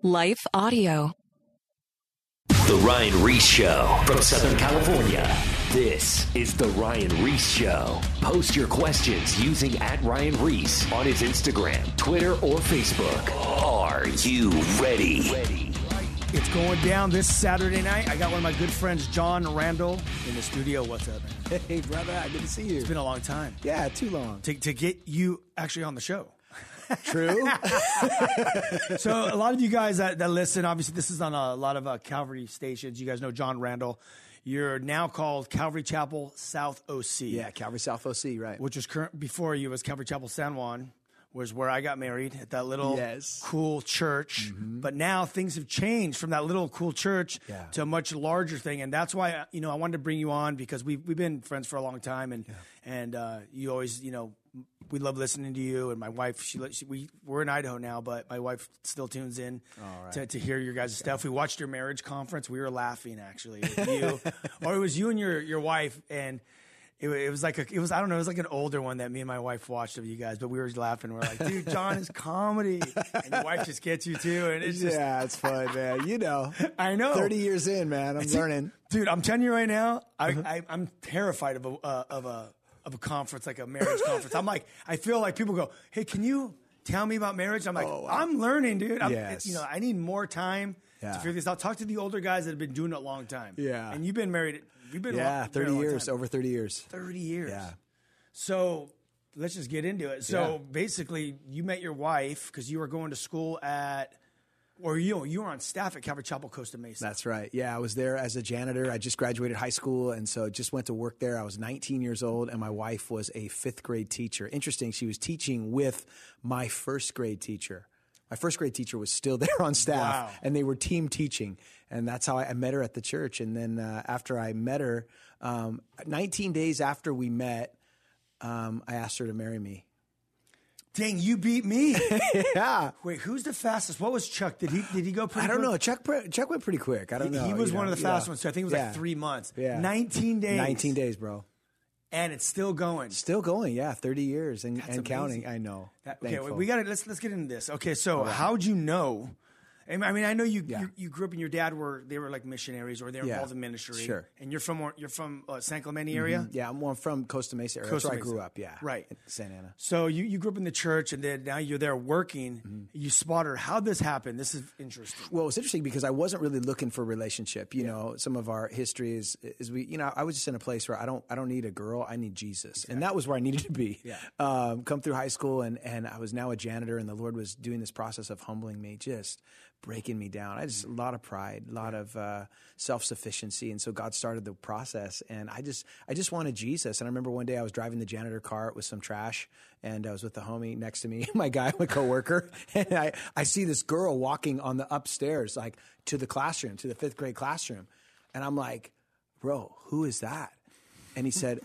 Life Audio. The Ryan Reese Show from Southern California. This is The Ryan Reese Show. Post your questions using @RyanReese on his Instagram, Twitter, or Facebook. Are you ready? It's going down this Saturday night. I got one of my good friends, John Randall, in the studio. What's up, man? Hey, brother. Good to see you. It's been a long time. Yeah, too long. To get you actually on the show. True. So a lot of you guys that listen, obviously this is on a lot of Calvary stations. You guys know John Randall. You're now called Calvary Chapel South OC. Yeah, Calvary South OC, right. Which was before you was Calvary Chapel San Juan, was where I got married at that little cool church. Mm-hmm. But now things have changed from that little cool church to a much larger thing. And that's why, I wanted to bring you on, because we've been friends for a long time. And you always, we love listening to you. And my wife, we're in Idaho now, but my wife still tunes in to hear your guys' stuff. We watched your marriage conference. We were laughing, actually, with you. Or it was you and your wife, and it was like it was like an older one that me and my wife watched of you guys, but we were laughing. We're like, dude, John is comedy, and your wife just gets you too, and it's just it's fun, man. I know. 30 years in, man, I'm learning, dude. I'm telling you right now, I'm terrified of a conference, like a marriage conference. I'm like, I feel like people go, hey, can you tell me about marriage? I'm like, I'm learning, dude. I need more time to figure this out. Talk to the older guys that have been doing it a long time. Yeah, and you've been married. You've been 30 years, over 30 years. 30 years. Yeah. So let's just get into it. So basically, you met your wife because you were going to school you were on staff at Calvary Chapel Costa Mesa. That's right. Yeah, I was there as a janitor. I just graduated high school, and so just went to work there. I was 19 years old, and my wife was a fifth grade teacher. Interesting, she was teaching with my first grade teacher. My first grade teacher was still there on staff, and they were team teaching. And that's how I met her at the church. And then after I met her, 19 days after we met, I asked her to marry me. Dang, you beat me. Yeah. Wait, who's the fastest? What was Chuck? Did he go pretty quick? I don't know. Chuck went pretty quick. I don't know. He was one of the fast ones. So I think it was like 3 months. Yeah. 19 days. 19 days, bro. And it's still going. Still going, 30 years and counting. Amazing. I know. Okay, we got to let's get into this. Okay, so how'd you know? I mean, I know you grew up and your dad they were like missionaries, or they were involved in ministry. Sure. And you're from San Clemente area? Mm-hmm. Yeah, I'm from Costa Mesa area. That's where I grew up, Right. In Santa Ana. So you grew up in the church, and then now you're there working. Mm-hmm. You spot her. How'd this happen? This is interesting. Well, it's interesting because I wasn't really looking for a relationship. You know, some of our history is we, I was just in a place where I don't need a girl. I need Jesus. Exactly. And that was where I needed to be. Yeah. Come through high school, and I was now a janitor, and the Lord was doing this process of humbling me, just breaking me down. I just a lot of pride, a lot of self-sufficiency, and so God started the process. And I just wanted Jesus. And I remember one day I was driving the janitor car with some trash, and I was with the homie next to me, my coworker, and I see this girl walking on the upstairs, like to the classroom, to the fifth grade classroom, and I'm like, bro, who is that? And he said,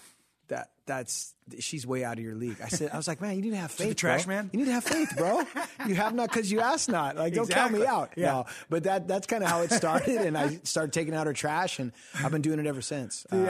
she's way out of your league. I was like, man, you need to have faith, trash bro. man. You need to have faith, bro. You have not because you ask not. Like, don't count me out. Yeah. No, but that's kind of how it started, and I started taking out her trash, and I've been doing it ever since. Dude,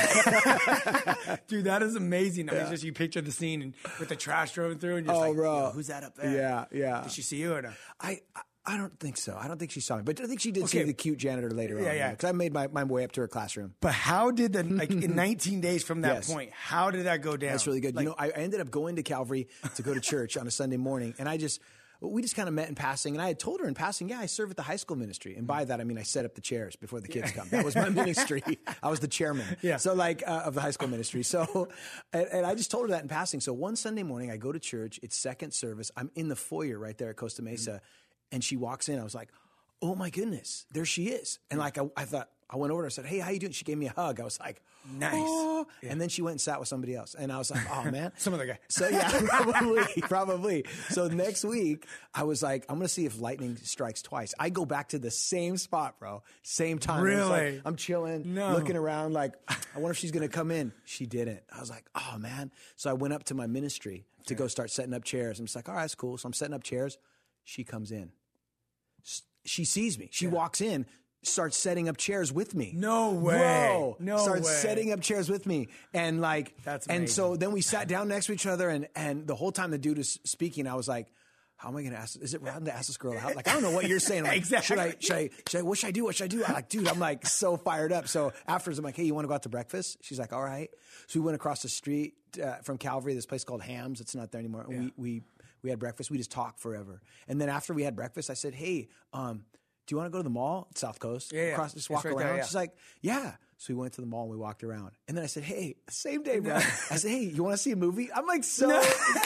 that is amazing. I mean, just you picture the scene and with the trash driving through, and you're like, bro, who's that up there? Yeah. Did she see you or no? I don't think so. I don't think she saw me, but I think she did see the cute janitor later on. Yeah. Because I made my way up to her classroom. But how did in 19 days from that point, how did that go down? That's really good. I ended up going to Calvary to go to church on a Sunday morning, and we just kind of met in passing, and I had told her in passing, I serve at the high school ministry. And by that, I mean, I set up the chairs before the kids come. That was my ministry. I was the chairman. Yeah. So of the high school ministry. So, and I just told her that in passing. So one Sunday morning, I go to church. It's second service. I'm in the foyer right there at Costa Mesa. And she walks in. I was like, oh my goodness, there she is. And I thought, I went over and I said, hey, how you doing? She gave me a hug. I was like, nice. Oh. Yeah. And then she went and sat with somebody else. And I was like, oh man. Some other guy. So yeah, probably. So next week, I was like, I'm going to see if lightning strikes twice. I go back to the same spot, bro. Same time. Really? I'm chilling, looking around like, I wonder if she's going to come in. She didn't. I was like, oh man. So I went up to my ministry to go start setting up chairs. I'm just like, all right, that's cool. So I'm setting up chairs. She comes in. She sees me. She walks in, starts setting up chairs with me. No way. Bro, no starts way. setting up chairs with me. And that's amazing. And so then we sat down next to each other, and the whole time the dude was speaking, I was like, how am I going to ask? Is it wrong to ask this girl out? Like, I don't know what you're saying. I'm like, exactly. Should I, what should I do? What should I do? I'm like, dude, I'm like so fired up. So afterwards, I'm like, hey, you want to go out to breakfast? She's like, all right. So we went across the street from Calvary, this place called Hams. It's not there anymore. And we had breakfast. We just talked forever. And then after we had breakfast, I said, hey, do you want to go to the mall, South Coast? Yeah. Just walk right around. there, She's like, yeah. So we went to the mall and we walked around. And then I said, hey, same day, bro. I said, hey, you want to see a movie? I'm like, so.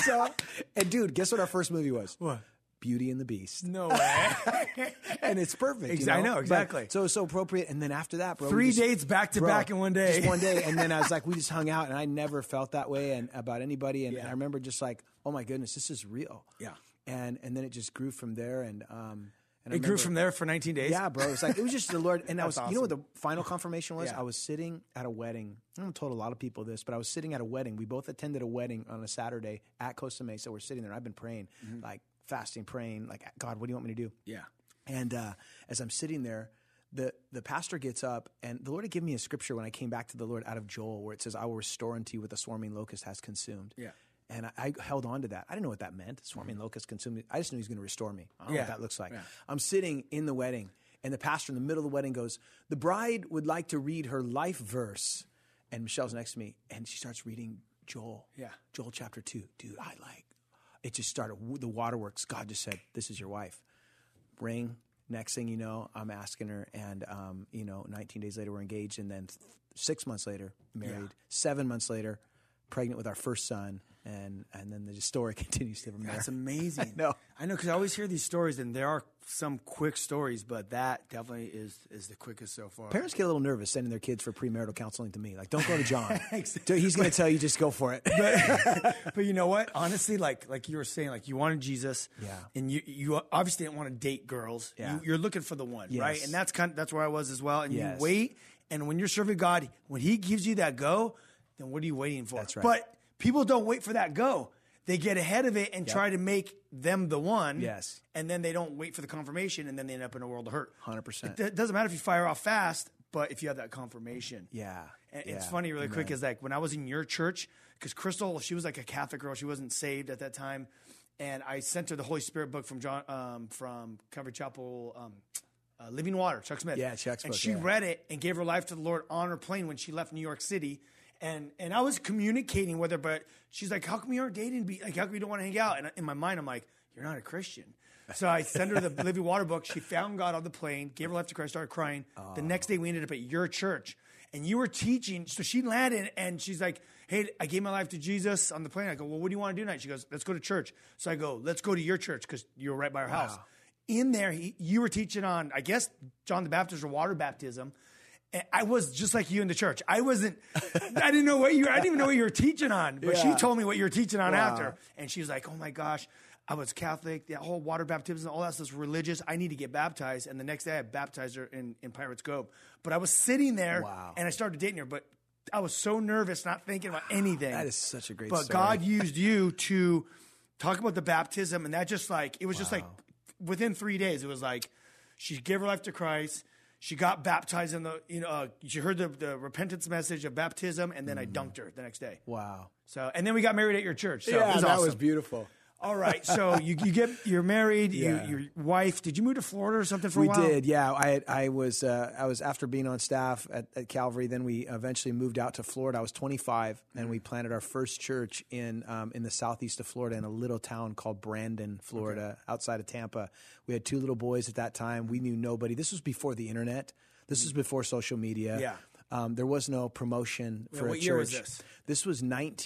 And dude, guess what our first movie was? What? Beauty and the Beast. No way. And it's perfect. I know, exactly. But, so it's so appropriate. And then after that, bro. 3 dates back to back in one day. Just one day. And then I was like, we just hung out. And I never felt that way and about anybody. And I remember just like, oh my goodness, this is real. Yeah. And then it just grew from there. And it grew from there for 19 days? Yeah, bro. It was just the Lord. And I was, awesome. You know what the final confirmation was? Yeah. I was sitting at a wedding. I haven't told a lot of people this, but I was sitting at a wedding. We both attended a wedding on a Saturday at Costa Mesa. We're sitting there. I've been praying, like fasting, praying, like, God, what do you want me to do? Yeah. And as I'm sitting there, the pastor gets up, and the Lord had given me a scripture when I came back to the Lord out of Joel, where it says, I will restore unto you what the swarming locust has consumed. Yeah. And I held on to that. I didn't know what that meant. Swarming locust consumed me. I just knew he was going to restore me. I don't know what that looks like. Yeah. I'm sitting in the wedding, and the pastor in the middle of the wedding goes, the bride would like to read her life verse. And Michelle's next to me, and she starts reading Joel. Yeah. Joel chapter 2. Dude, it just started. The waterworks. God just said, this is your wife. Ring. Next thing you know, I'm asking her, and 19 days later, we're engaged, and then 6 months later, married. Yeah. 7 months later, pregnant with our first son. And then the story continues from there. That's amazing. I know, because I always hear these stories, and there are some quick stories, but that definitely is the quickest so far. Parents get a little nervous sending their kids for premarital counseling to me. Like, don't go to John. He's going to tell you, just go for it. But you know what? Honestly, like you were saying, like you wanted Jesus, and you obviously didn't want to date girls. Yeah. You're looking for the one, right? And that's where I was as well. And you wait, and when you're serving God, when He gives you that go, then what are you waiting for? That's right. But people don't wait for that go. They get ahead of it and try to make them the one. Yes. And then they don't wait for the confirmation, and then they end up in a world of hurt. 100%. It doesn't matter if you fire off fast, but if you have that confirmation. Yeah. And it's funny really quick is like when I was in your church, because Crystal, she was like a Catholic girl. She wasn't saved at that time. And I sent her the Holy Spirit book from Calvary Chapel, Living Water, Chuck Smith. Yeah, Chuck's book. And she read it and gave her life to the Lord on her plane when she left New York City. And I was communicating with her, but she's like, how come you aren't dating? How come you don't want to hang out? And in my mind, I'm like, you're not a Christian. So I sent her the Living Water book. She found God on the plane, gave her life to Christ, started crying. The next day, we ended up at your church. And you were teaching. So she landed, and she's like, hey, I gave my life to Jesus on the plane. I go, well, what do you want to do tonight? She goes, let's go to church. So I go, let's go to your church because you're right by our house. In there, you were teaching on, I guess, John the Baptist or water baptism. And I was just like you in the church. I didn't know what I didn't even know what you were teaching on, but she told me what you were teaching on after. And she was like, oh my gosh, I was Catholic, that whole water baptism, all that stuff's religious. I need to get baptized. And the next day I baptized her in Pirates Cove. But I was sitting there and I started dating her, but I was so nervous, not thinking about anything. That is such a great story. But God used you to talk about the baptism, and that just like, it was just like within 3 days, it was like she gave her life to Christ. She got baptized in she heard the repentance message of baptism, and then I dunked her the next day. Wow. So, and then we got married at your church. So yeah, it was that awesome. was beautiful. All right. So you're married, your wife, did you move to Florida or something for a while? We did. Yeah. I was after being on staff at Calvary, then we eventually moved out to Florida. I was 25 and we planted our first church in the southeast of Florida in a little town called Brandon, Florida, outside of Tampa. We had 2 little boys at that time. We knew nobody. This was before the internet. This was before social media. Yeah. There was no promotion for a church. What year was this? This was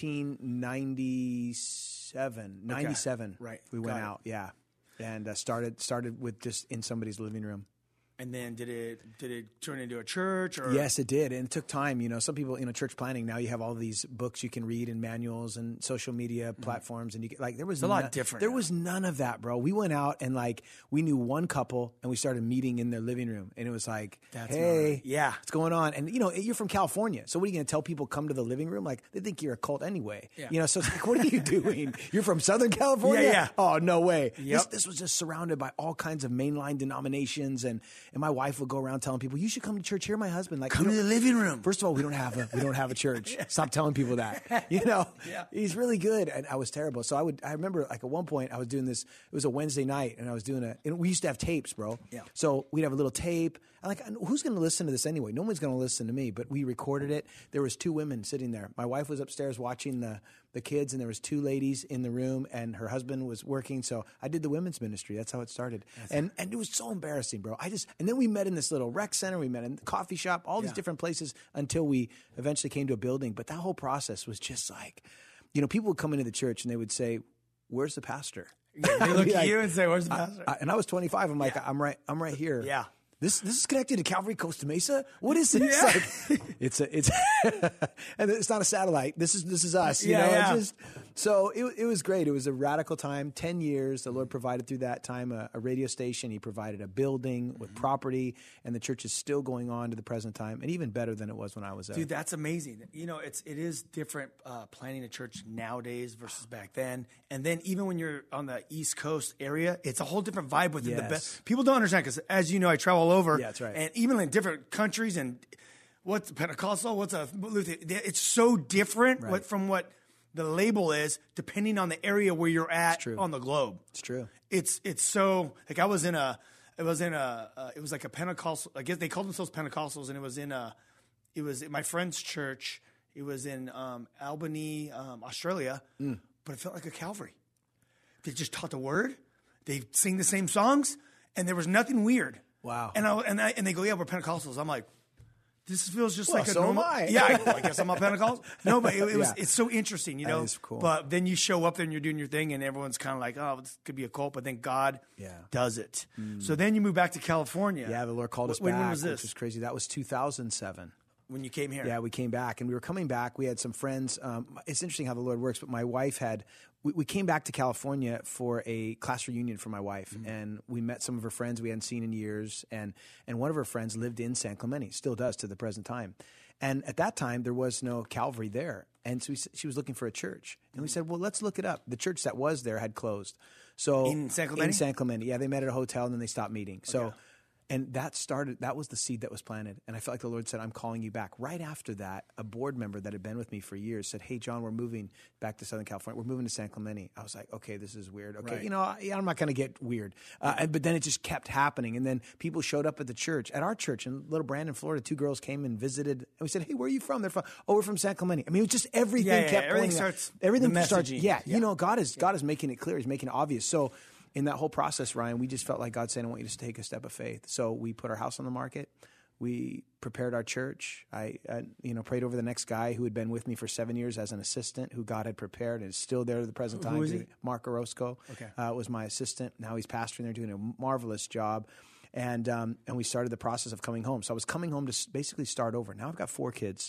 1997. 97. Right. We went out. Yeah. And started with just in somebody's living room. And then did it turn into a church? Or? Yes, it did. And it took time. Some people, church planning, now you have all these books you can read and manuals and social media platforms. And there was a lot different. There was none of that, bro. We went out and we knew one couple and we started meeting in their living room. And it was like, hey, what's going on? And, you're from California. So what are you going to tell people come to the living room? Like, they think you're a cult anyway. Yeah. So it's like, what are you doing? You're from Southern California? Yeah. Oh, no way. Yep. This was just surrounded by all kinds of mainline denominations and And my wife would go around telling people, you should come to church. Hear my husband. Like, come to the living room. First of all, we don't have a church. Stop telling people that. He's really good. And I was terrible. So I remember like at one point I was doing this, it was a Wednesday night and I was doing and we used to have tapes, bro. Yeah. So we'd have a little tape. I'm like, who's going to listen to this anyway? No one's going to listen to me, but we recorded it. There was 2 women sitting there. My wife was upstairs watching the kids, and there was 2 ladies in the room, and her husband was working. So I did the women's ministry. That's how it started. And it was so embarrassing, bro. And then we met in this little rec center. We met in the coffee shop, all these different places until we eventually came to a building. But that whole process was just like, people would come into the church and they would say, where's the pastor? Yeah, they look at you and say, "Where's the pastor?" And I was 25. I'm like, I'm right here. Yeah. This is connected to Calvary Costa Mesa. What is this? Yeah. It's and it's not a satellite. This is us. So it was great. It was a radical time. 10 years. The Lord provided through that time a radio station. He provided a building with property, and the church is still going on to the present time, and even better than it was when I was there. Dude, that's amazing. It is different planning a church nowadays versus back then. And then even when you're on the East Coast area, it's a whole different vibe within the best. People don't understand because, as you know, I travel all over. Yeah, that's right. And even in different countries, and what's Pentecostal, what's a Lutheran, it's so different from what the label is, depending on the area where you're at on the globe. It's true. It's so like it was like a Pentecostal. I guess they called themselves Pentecostals, and it was in my friend's church. It was in Albany, Australia, but it felt like a Calvary. They just taught the word. They sing the same songs, and there was nothing weird. Wow. And they go, yeah, we're Pentecostals. I'm like, this feels just like a so normal. Am I. Yeah, I guess I'm a Pentecostal. No, but it's so interesting, That is cool. But then you show up there and you're doing your thing, and everyone's kind of like, oh, this could be a cult, but then God does it. So then you move back to California. Yeah, the Lord called us back. When was this? Which was crazy. That was 2007. When you came here. Yeah, we came back, and we were coming back. We had some friends. It's interesting how the Lord works, but my wife we came back to California for a class reunion for my wife, and we met some of her friends we hadn't seen in years, and one of her friends lived in San Clemente, still does to the present time. And at that time, there was no Calvary there, and so she was looking for a church. And we said, well, let's look it up. The church that was there had closed. So in San Clemente? In San Clemente, yeah. They met at a hotel, and then they stopped meeting. So. And that was the seed that was planted. And I felt like the Lord said, I'm calling you back. Right after that, a board member that had been with me for years said, hey, John, we're moving back to Southern California. We're moving to San Clemente. I was like, okay, this is weird. Okay, I'm not going to get weird. But then it just kept happening. And then people showed up at the church, at our church in Little Brandon, Florida. 2 girls came and visited. And we said, hey, where are you from? They're from, we're from San Clemente. I mean, it was just everything kept everything pulling starts. Everything starts. Yeah, God is making it clear. He's making it obvious. So in that whole process, Ryan, we just felt like God saying, I want you to take a step of faith. So we put our house on the market. We prepared our church. I prayed over the next guy who had been with me for 7 years as an assistant, who God had prepared and is still there to the present time. Who is he? Mark Orozco was my assistant. Now he's pastoring there, doing a marvelous job. And we started the process of coming home. So I was coming home to basically start over. Now I've got 4 kids.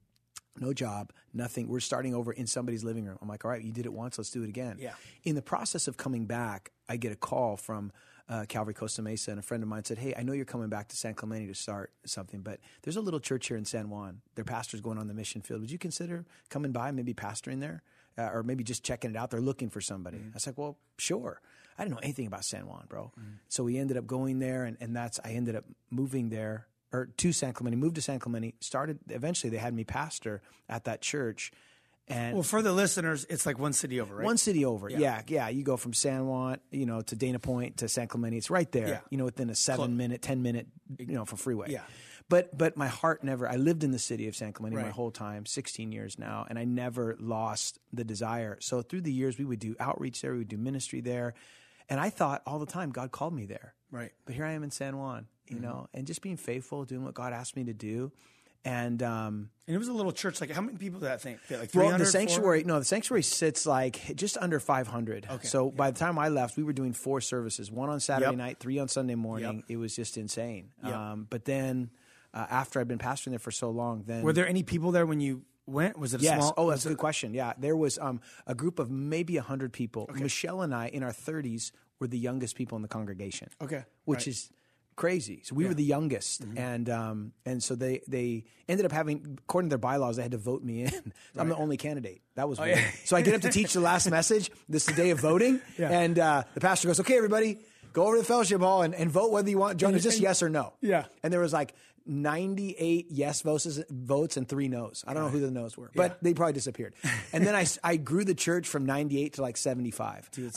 No job, nothing. We're starting over in somebody's living room. I'm like, all right, you did it once, let's do it again. Yeah. In the process of coming back, I get a call from Calvary Costa Mesa, and a friend of mine said, hey, I know you're coming back to San Clemente to start something, but there's a little church here in San Juan. Their pastor's going on the mission field. Would you consider coming by, maybe pastoring there? Or maybe just checking it out? They're looking for somebody. I was like, well, sure. I didn't know anything about San Juan, bro. So we ended up going there, and I ended up moving there. Or to San Clemente, moved to San Clemente, eventually they had me pastor at that church. And well, for the listeners, it's like one city over, right? One city over, yeah. You go from San Juan, to Dana Point to San Clemente. It's right there, within a 7-minute, 10-minute, for freeway. Yeah. But my heart I lived in the city of San Clemente my whole time, 16 years now, and I never lost the desire. So through the years, we would do outreach there, we would do ministry there. And I thought all the time, God called me there. Right. But here I am in San Juan, and just being faithful, doing what God asked me to do. And it was a little church. Like, how many people did that think? Like 300? Well, the sanctuary sits like just under 500. Okay. So by the time I left, we were doing 4 services, 1 on Saturday night, 3 on Sunday morning. It was just insane. But then after I'd been pastoring there for so long, then... Were there any people there when you went? Was it small? Oh, that's a good question. Yeah. There was a group of maybe 100 people. Okay. Michelle and I, in our 30s, were the youngest people in the congregation. Okay. Which is crazy. So we were the youngest. And so they ended up having, according to their bylaws, they had to vote me in. I'm the only candidate. That was weird. So I get up to teach the last message. This is the day of voting. And the pastor goes, okay, everybody, go over to the fellowship hall and vote whether you want Jonah. Just yes or no. Yeah. And there was like 98 yes votes and 3 no's. I don't know who the no's were, but they probably disappeared. And then I grew the church from 98 to like 75. Dude,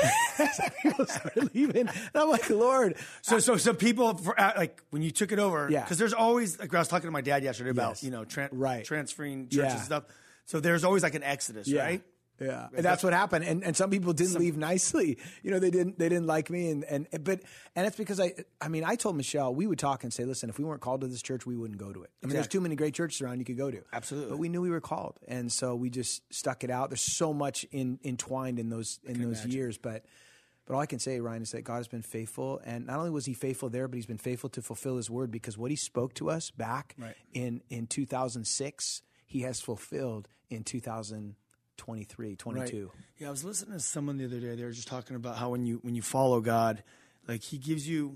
people started leaving. And I'm like, Lord. So people, like when you took it over, Yeah. because there's always, like I was talking to my dad yesterday about, transferring churches and stuff. So there's always like an exodus, right? Yeah, and that's what happened. And some people didn't leave nicely. They didn't like me. And it's because I told Michelle, we would talk and say, listen, if we weren't called to this church, we wouldn't go to it. I mean, there's too many great churches around you could go to. Absolutely. But we knew we were called. And so we just stuck it out. There's so much entwined in those years. But all I can say, Ryan, is that God has been faithful. And not only was he faithful there, but he's been faithful to fulfill his word, because what he spoke to us back in 2006, he has fulfilled in 2023, 22. Right. Yeah, I was listening to someone the other day. They were just talking about how when you follow God, like he gives you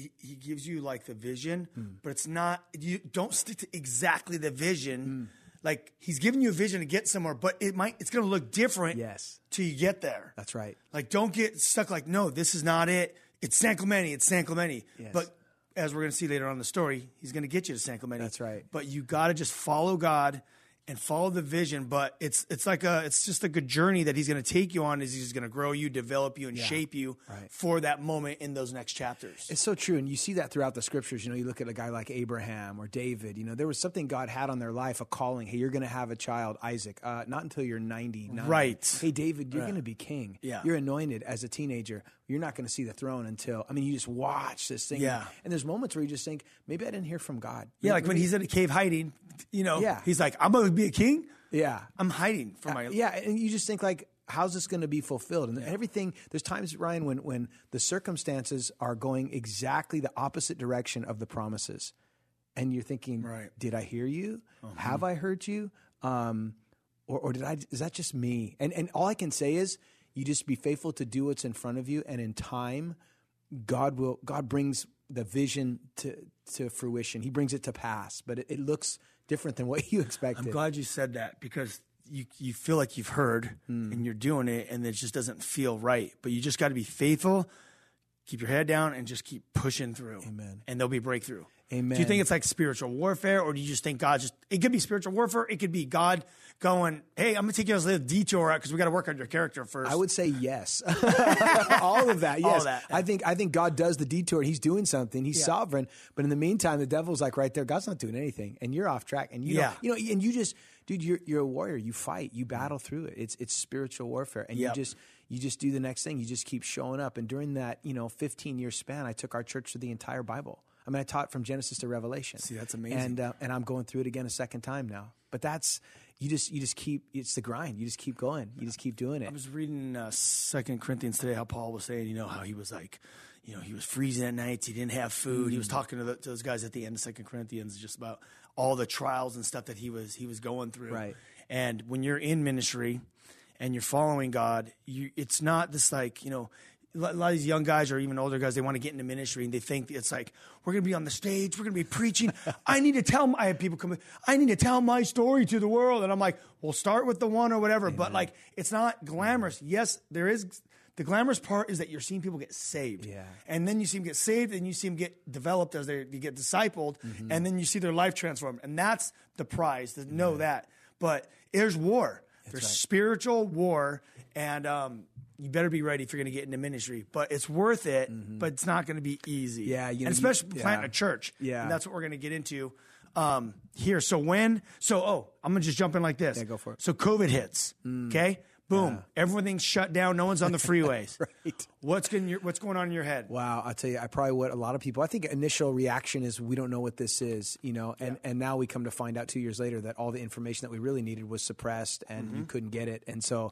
like the vision, but it's not, you don't stick to exactly the vision. Like he's giving you a vision to get somewhere, but it's going to look different till you get there. That's right. Like don't get stuck like, no, this is not it. It's San Clemente. Yes. But as we're going to see later on in the story, he's going to get you to San Clemente. That's right. But you got to just follow God and follow the vision, but it's just like a good journey that he's going to take you on. Is he's going to grow you, develop you, and shape you for that moment in those next chapters. It's so true, and you see that throughout the scriptures. You look at a guy like Abraham or David. There was something God had on their life, a calling. Hey, you're going to have a child, Isaac. Not until you're 99. Right. Hey, David, you're going to be king. Yeah. You're anointed as a teenager. You're not going to see the throne until, you just watch this thing. Yeah. And there's moments where you just think, maybe I didn't hear from God. Yeah, like when he's in a cave hiding, he's like, I'm going to be a king. Yeah. I'm hiding from my... Yeah, and you just think like, how's this going to be fulfilled? And everything, there's times, Ryan, when the circumstances are going exactly the opposite direction of the promises. And you're thinking, did I hear you? Have I heard you? Or is that just me? And all I can say is, you just be faithful to do what's in front of you, and in time, God brings the vision to fruition. He brings it to pass, but it looks different than what you expected. I'm glad you said that, because you feel like you've heard and you're doing it, and it just doesn't feel right. But you just got to be faithful, keep your head down, and just keep pushing through. Amen. And there'll be breakthrough. Amen. Do you think it's like spiritual warfare, or do you just think it could be spiritual warfare? It could be God going, hey, I'm going to take you on a little detour because we got to work on your character first. I would say yes. All of that, yes. All of that. I think God does the detour. He's doing something. He's sovereign. But in the meantime, the devil's like right there. God's not doing anything. And you're off track. And and you just, dude, you're a warrior. You fight. You battle through it. It's spiritual warfare. And you just do the next thing. You just keep showing up. And during that, 15-year span, I took our church through the entire Bible. I taught from Genesis to Revelation. See, that's amazing. And I'm going through it again a second time now. But that's, you just keep, it's the grind. You just keep going. You just keep doing it. I was reading 2 Corinthians today, how Paul was saying, how he was like, he was freezing at nights. He didn't have food. He was talking to those guys at the end of 2 Corinthians just about all the trials and stuff that he was going through. Right. And when you're in ministry and you're following God, it's not this like, a lot of these young guys or even older guys, they want to get into ministry and they think it's like, we're going to be on the stage, we're going to be preaching. I have people come in, I need to tell my story to the world. And I'm like, well, start with the one or whatever. Amen. But like, it's not glamorous. Yes, there is. The glamorous part is that you're seeing people get saved. Yeah. And then you see them get saved and you see them get developed as you get discipled. Mm-hmm. And then you see their life transformed. And that's the prize, to know that. But there's war. There's spiritual war. And, you better be ready if you're going to get into ministry, but it's worth it, but it's not going to be easy. Yeah. And especially planting a church. Yeah. And that's what we're going to get into here. So I'm going to just jump in like this. Yeah, go for it. So COVID hits, okay? Boom. Everything's shut down. No one's on the freeways. Right. What's going on in your head? Wow. I'll tell you, what a lot of people, I think initial reaction is we don't know what this is, and now we come to find out 2 years later that all the information that we really needed was suppressed and you couldn't get it. And so,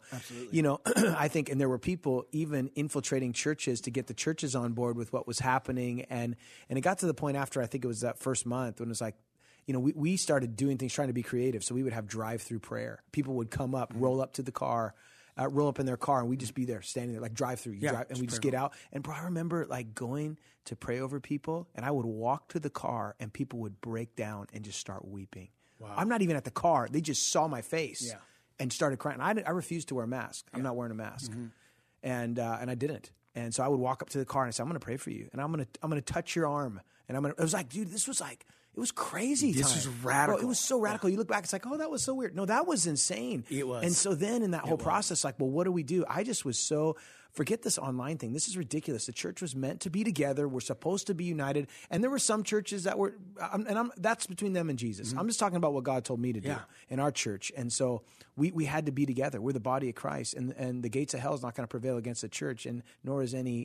I think, and there were people even infiltrating churches to get the churches on board with what was happening. And it got to the point after, I think it was that first month when it was like, we started doing things, trying to be creative. So we would have drive-through prayer. People would come up, roll up to the car, roll up in their car, and we'd just be there, standing there, like drive-through. And we just get out. And bro, I remember like going to pray over people, and I would walk to the car, and people would break down and just start weeping. Wow. I'm not even at the car. They just saw my face and started crying. I refused to wear a mask. I'm not wearing a mask. And I didn't. And so I would walk up to the car and I said, I'm going to pray for you. And I'm going to touch your arm. And it was like, dude, this was like, it was crazy. This was radical. Bro, it was so radical. You look back, it's like, oh, that was so weird. No, that was insane. It was. And so then in that whole process, like, well, what do we do? I just was so, forget this online thing. This is ridiculous. The church was meant to be together. We're supposed to be united. And there were some churches that were, that's between them and Jesus. Mm-hmm. I'm just talking about what God told me to do in our church. And so we had to be together. We're the body of Christ. And the gates of hell is not going to prevail against the church, and nor is any,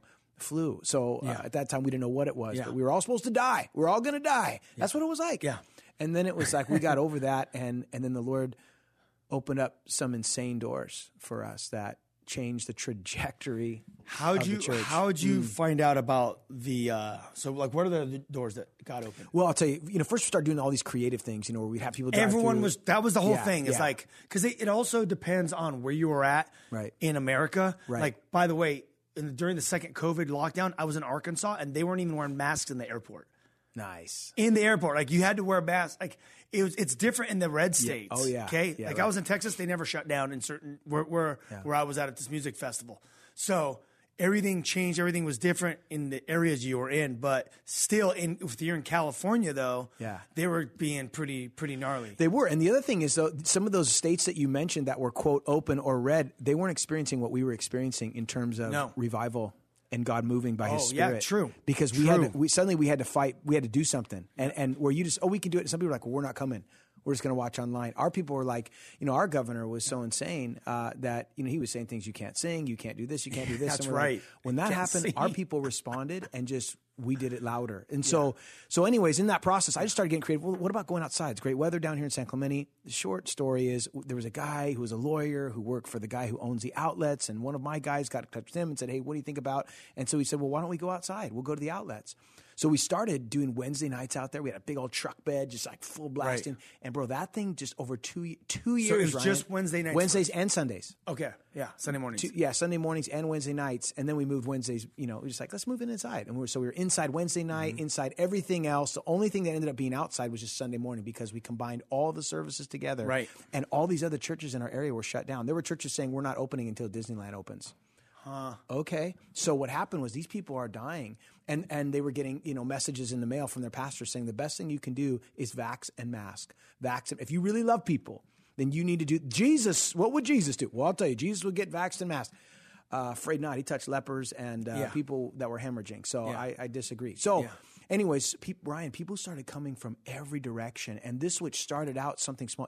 flu. So at that time, we didn't know what it was, but we were all supposed to die. We're all going to die. That's what it was like. Yeah. And then it was like we got over that, and then the Lord opened up some insane doors for us that changed the trajectory of the church. How'd you find out about the, what are the doors that God opened? Well, I'll tell you, first we started doing all these creative things, where we'd have people drive through. That was the whole thing. It's like, because it also depends on where you were at in America. Right. Like, by the way, during the second COVID lockdown, I was in Arkansas, and they weren't even wearing masks in the airport. Nice. In the airport. Like, you had to wear a mask. Like, it's different in the red states. Oh, yeah. Okay? Yeah, like, I was in Texas, they never shut down in certain, where I was at this music festival. So everything changed. Everything was different in the areas you were in. But still, if you're in California, though, they were being pretty gnarly. They were. And the other thing is, though, some of those states that you mentioned that were, quote, open or red, they weren't experiencing what we were experiencing in terms of revival and God moving by His Spirit. Yeah, true. Because we had to fight. We had to do something. And where you just, we can do it. And some people are like, well, we're not coming. We're just going to watch online. Our people were like, our governor was so insane that, he was saying things, you can't sing, you can't do this, you can't do this. That's right. Like, when that happened, our people responded and we did it louder. And so anyways, in that process, I just started getting creative. Well, what about going outside? It's great weather down here in San Clemente. The short story is there was a guy who was a lawyer who worked for the guy who owns the outlets. And one of my guys got in touch with him and said, hey, what do you think about? And so he said, well, why don't we go outside? We'll go to the outlets. So we started doing Wednesday nights out there. We had a big old truck bed, just like full blasting. Right. And bro, that thing just over two years. So it was just Wednesday nights? Wednesdays and Sundays. Okay. Yeah. Sunday mornings. Sunday mornings and Wednesday nights. And then we moved Wednesdays, we were just like, let's move it inside. And we were inside Wednesday night, inside everything else. The only thing that ended up being outside was just Sunday morning because we combined all the services together. Right. And all these other churches in our area were shut down. There were churches saying, we're not opening until Disneyland opens. Huh. Okay. So what happened was these people are dying, and they were getting, messages in the mail from their pastors saying the best thing you can do is vax and mask. If you really love people, then you need to do Jesus. What would Jesus do? Well, I'll tell you, Jesus would get vaxxed and masked. Afraid not. He touched lepers and people that were hemorrhaging. So I disagree. So anyways, Ryan, people started coming from every direction, and this, which started out something small,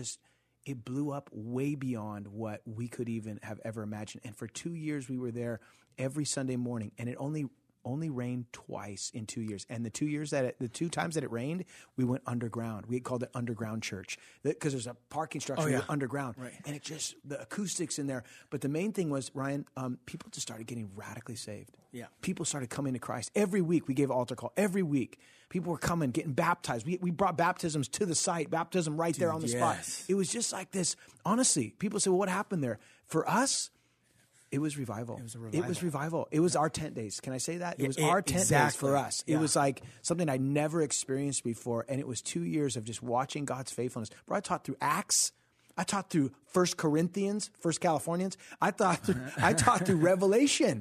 it blew up way beyond what we could even have ever imagined. And for 2 years, we were there every Sunday morning, and it only rained twice in 2 years. And the 2 times that it rained, we went underground. We called it underground church because there's a parking structure underground, right. And the acoustics in there. But the main thing was, Ryan, people just started getting radically saved. Yeah, people started coming to Christ every week. We gave altar call every week. People were coming, getting baptized. We brought baptisms to the site, baptism right there on the spot. It was just like this. Honestly, people say, well, what happened there? For us, it was revival. It was revival. It was our tent days. Can I say that? It was our tent days for us. Yeah. It was like something I never experienced before. And it was 2 years of just watching God's faithfulness. Bro, I taught through Acts. I taught through 1 Corinthians, 1 Californians. I taught through Revelation.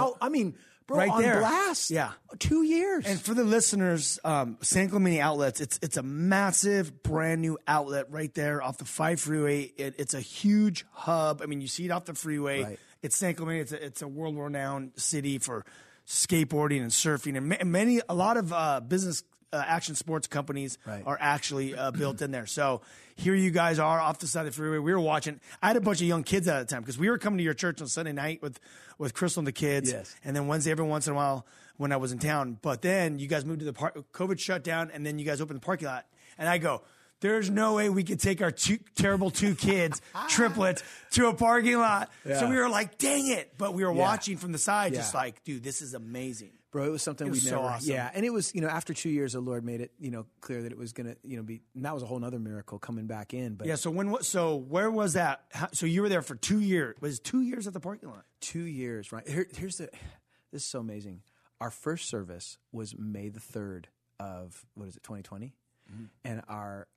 Bro, right on there. Blast. Yeah. 2 years. And for the listeners, San Clemente Outlets, it's a massive, brand new outlet right there off the 5 freeway. It's a huge hub. I mean, you see it off the freeway. Right. It's San Clemente. It's a world-renowned city for skateboarding and surfing. And a lot of business action sports companies are actually built in there. So here you guys are off the side of the freeway. We were watching. I had a bunch of young kids at the time because we were coming to your church on Sunday night with Crystal and the kids. Yes. And then Wednesday every once in a while when I was in town. But then you guys moved to the COVID shut down, and then you guys opened the parking lot. And I go, there's no way we could take our terrible 2 kids, triplets, to a parking lot. Yeah. So we were like, dang it. But we were watching from the side, just like, dude, this is amazing. Bro, it was something we never. So awesome. Yeah, and it was, after 2 years, the Lord made it, clear that it was going to, be, and that was a whole other miracle coming back in. But yeah, so where was that? So you were there for 2 years. Was it 2 years at the parking lot? 2 years, right? This is so amazing. Our first service was May the 3rd of, 2020? Mm-hmm. And our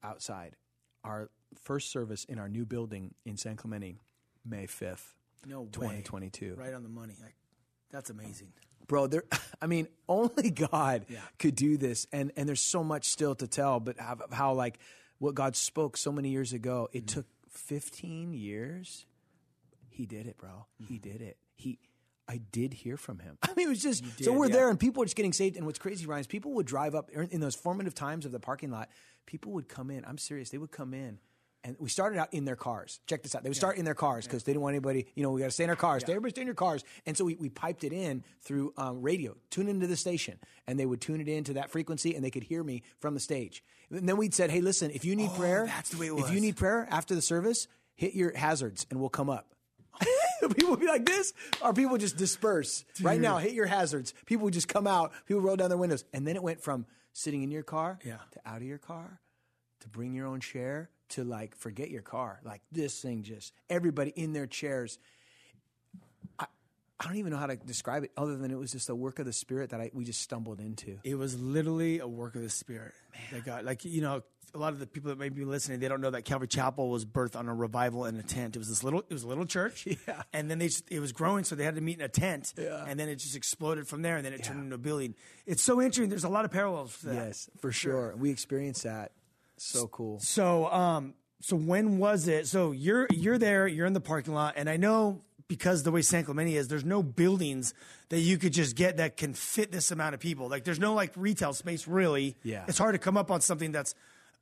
first service in our new building in San Clemente, May 5th, no way. 2022. Right on the money. That's amazing. Bro, only God could do this. And there's so much still to tell, but how like what God spoke so many years ago, it took 15 years. He did it, bro. He did it. I did hear from him. I mean, it was just, so we're there and people are just getting saved. And what's crazy, Ryan, is people would drive up in those formative times of the parking lot. People would come in. I'm serious. They would come in. And we started out in their cars. Check this out. They would start in their cars because they didn't want anybody, we got to stay in our cars. Everybody stay in your cars. And so we piped it in through radio, tune into the station. And they would tune it into that frequency and they could hear me from the stage. And then we'd said, hey, listen, if you need prayer, that's the way it was. If you need prayer after the service, hit your hazards and we'll come up. People would be like this, or people would just disperse. Dude. Right now, hit your hazards. People would just come out. People roll down their windows. And then it went from sitting in your car to out of your car to bring your own chair to like forget your car. Like this thing just, everybody in their chairs. I don't even know how to describe it other than it was just a work of the Spirit that we just stumbled into. It was literally a work of the Spirit. Man. That God, like, a lot of the people that may be listening, they don't know that Calvary Chapel was birthed on a revival in a tent. It was a little church. Yeah. And then it was growing, so they had to meet in a tent. Yeah. And then it just exploded from there, and then it turned into a building. It's so interesting. There's a lot of parallels to that. Yes, for sure. We experienced that. So cool. So when was it? So you're there, you're in the parking lot, and I know because the way San Clemente is, there's no buildings that you could just get that can fit this amount of people. Like there's no like retail space really. Yeah. It's hard to come up on something that's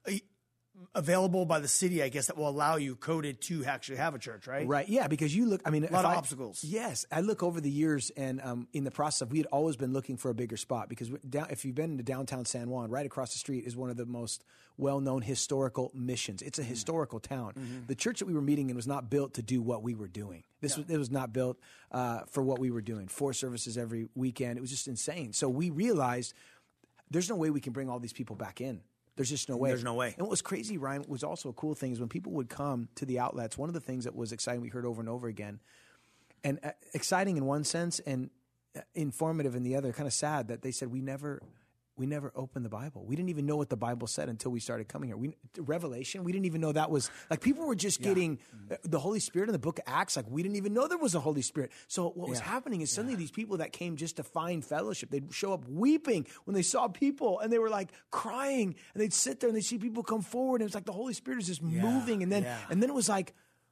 available by the city, I guess, that will allow you coded to actually have a church, right? Right. Yeah, because you look, a lot of obstacles. Yes. I look over the years and in the process of, we had always been looking for a bigger spot because if you've been into downtown San Juan, right across the street is one of the most well-known historical missions. It's a historical town. Mm-hmm. The church that we were meeting in was not built to do what we were doing. It was not built for what we were doing. 4 services every weekend. It was just insane. So we realized there's no way we can bring all these people back in. There's just no way. There's no way. And what was crazy, Ryan, was also a cool thing is when people would come to the outlets, one of the things that was exciting we heard over and over again, and exciting in one sense and informative in the other, kind of sad that they said we never opened the Bible. We didn't even know what the Bible said until we started coming here. Revelation, we didn't even know that was, like people were just getting the Holy Spirit in the book of Acts, like we didn't even know there was a Holy Spirit. So what was happening is suddenly these people that came just to find fellowship, they'd show up weeping when they saw people and they were like crying and they'd sit there and they'd see people come forward and it's like the Holy Spirit is just moving and then it was like,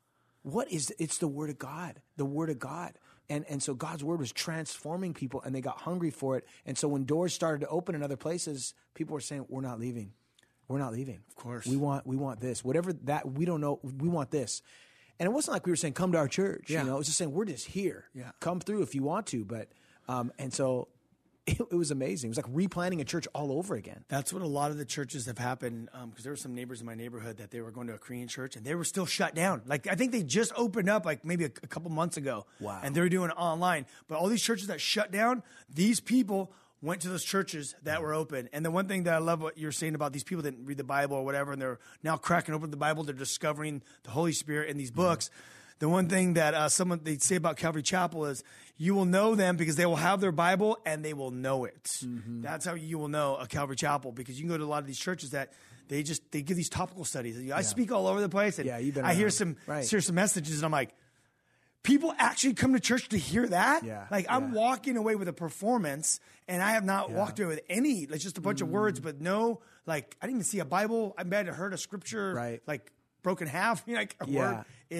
it's the Word of God, the Word of God. And so God's word was transforming people and they got hungry for it. And so when doors started to open in other places, people were saying, we're not leaving. We're not leaving. Of course. We want this. Whatever that, we don't know. We want this. And it wasn't like we were saying, come to our church. It was just saying, we're just here. Yeah. Come through if you want to. But, and so it was amazing. It was like replanting a church all over again. That's what a lot of the churches have happened. Because there were some neighbors in my neighborhood that they were going to a Korean church and they were still shut down. Like I think they just opened up like maybe a couple months ago. Wow. And they were doing it online. But all these churches that shut down, these people went to those churches that were open. And the one thing that I love what you're saying about these people that didn't read the Bible or whatever, and they're now cracking open the Bible, they're discovering the Holy Spirit in these books. The one thing that they say about Calvary Chapel is you will know them because they will have their Bible and they will know it. Mm-hmm. That's how you will know a Calvary Chapel, because you can go to a lot of these churches that they give these topical studies. I speak all over the place, and I hear some messages, and I'm like, people actually come to church to hear that? Yeah. Like I'm walking away with a performance, and I have not walked away with any. It's just a bunch of words, but no, like I didn't even see a Bible. I bet I heard a scripture like broken half, like a word.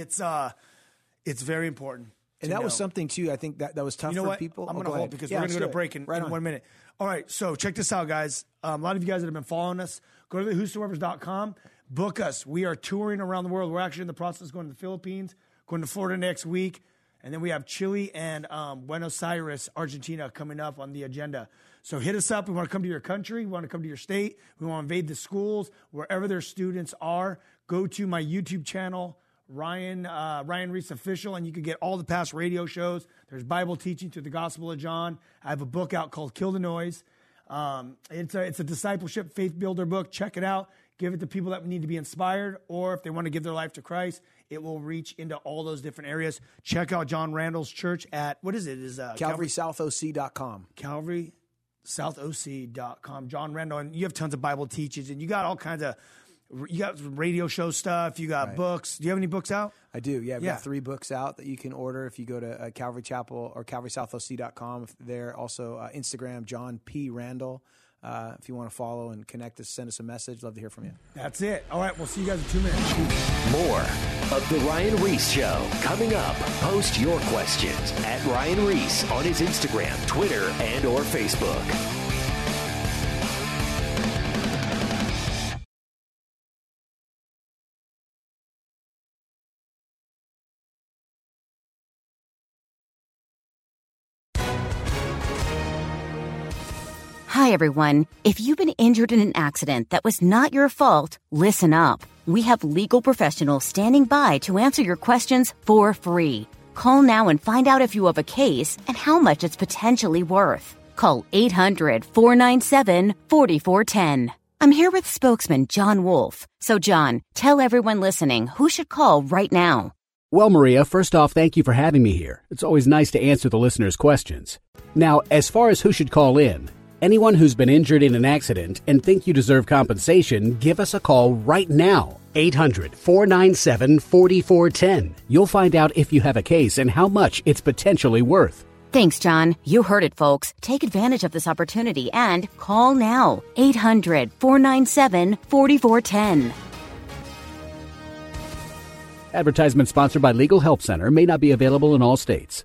It's very important. And that was something too. I think that was tough for people. I'm going to hold because we're going to go to break in 1 minute. All right. So check this out, guys. A lot of you guys that have been following us, go to whosoevers.com, book us. We are touring around the world. We're actually in the process of going to the Philippines, going to Florida next week. And then we have Chile and Buenos Aires, Argentina coming up on the agenda. So hit us up. We want to come to your country. We want to come to your state. We want to invade the schools, wherever their students are. Go to my YouTube channel, Ryan Reese Official, and you can get all the past radio shows. There's Bible teaching through the Gospel of John. I have a book out called Kill the Noise. It's a discipleship faith builder book. Check it out. Give it to people that need to be inspired, or if they want to give their life to Christ, it will reach into all those different areas. Check out John Randall's church at, what is it? CalvarySouthOC.com. CalvarySouthOC.com. John Randall, and you have tons of Bible teachings, and you got all kinds of You got radio show stuff. You got books. Do you have any books out? I do. Yeah, I've got 3 books out that you can order if you go to Calvary Chapel or CalvarySouthOC.com. There also Instagram, John P. Randall. If you want to follow and connect us, send us a message. Love to hear from you. That's it. All right, we'll see you guys in 2 minutes. More of The Ryan Ries Show coming up. Post your questions at Ryan Ries on his Instagram, Twitter, and or Facebook. Hi, everyone. If you've been injured in an accident that was not your fault, listen up. We have legal professionals standing by to answer your questions for free. Call now and find out if you have a case and how much it's potentially worth. Call 800-497-4410. I'm here with spokesman John Wolf. So, John, tell everyone listening who should call right now. Well, Maria, first off, thank you for having me here. It's always nice to answer the listeners' questions. Now, as far as who should call in, anyone who's been injured in an accident and think you deserve compensation, give us a call right now. 800-497-4410. You'll find out if you have a case and how much it's potentially worth. Thanks, John. You heard it, folks. Take advantage of this opportunity and call now. 800-497-4410. Advertisement sponsored by Legal Help Center. May not be available in all states.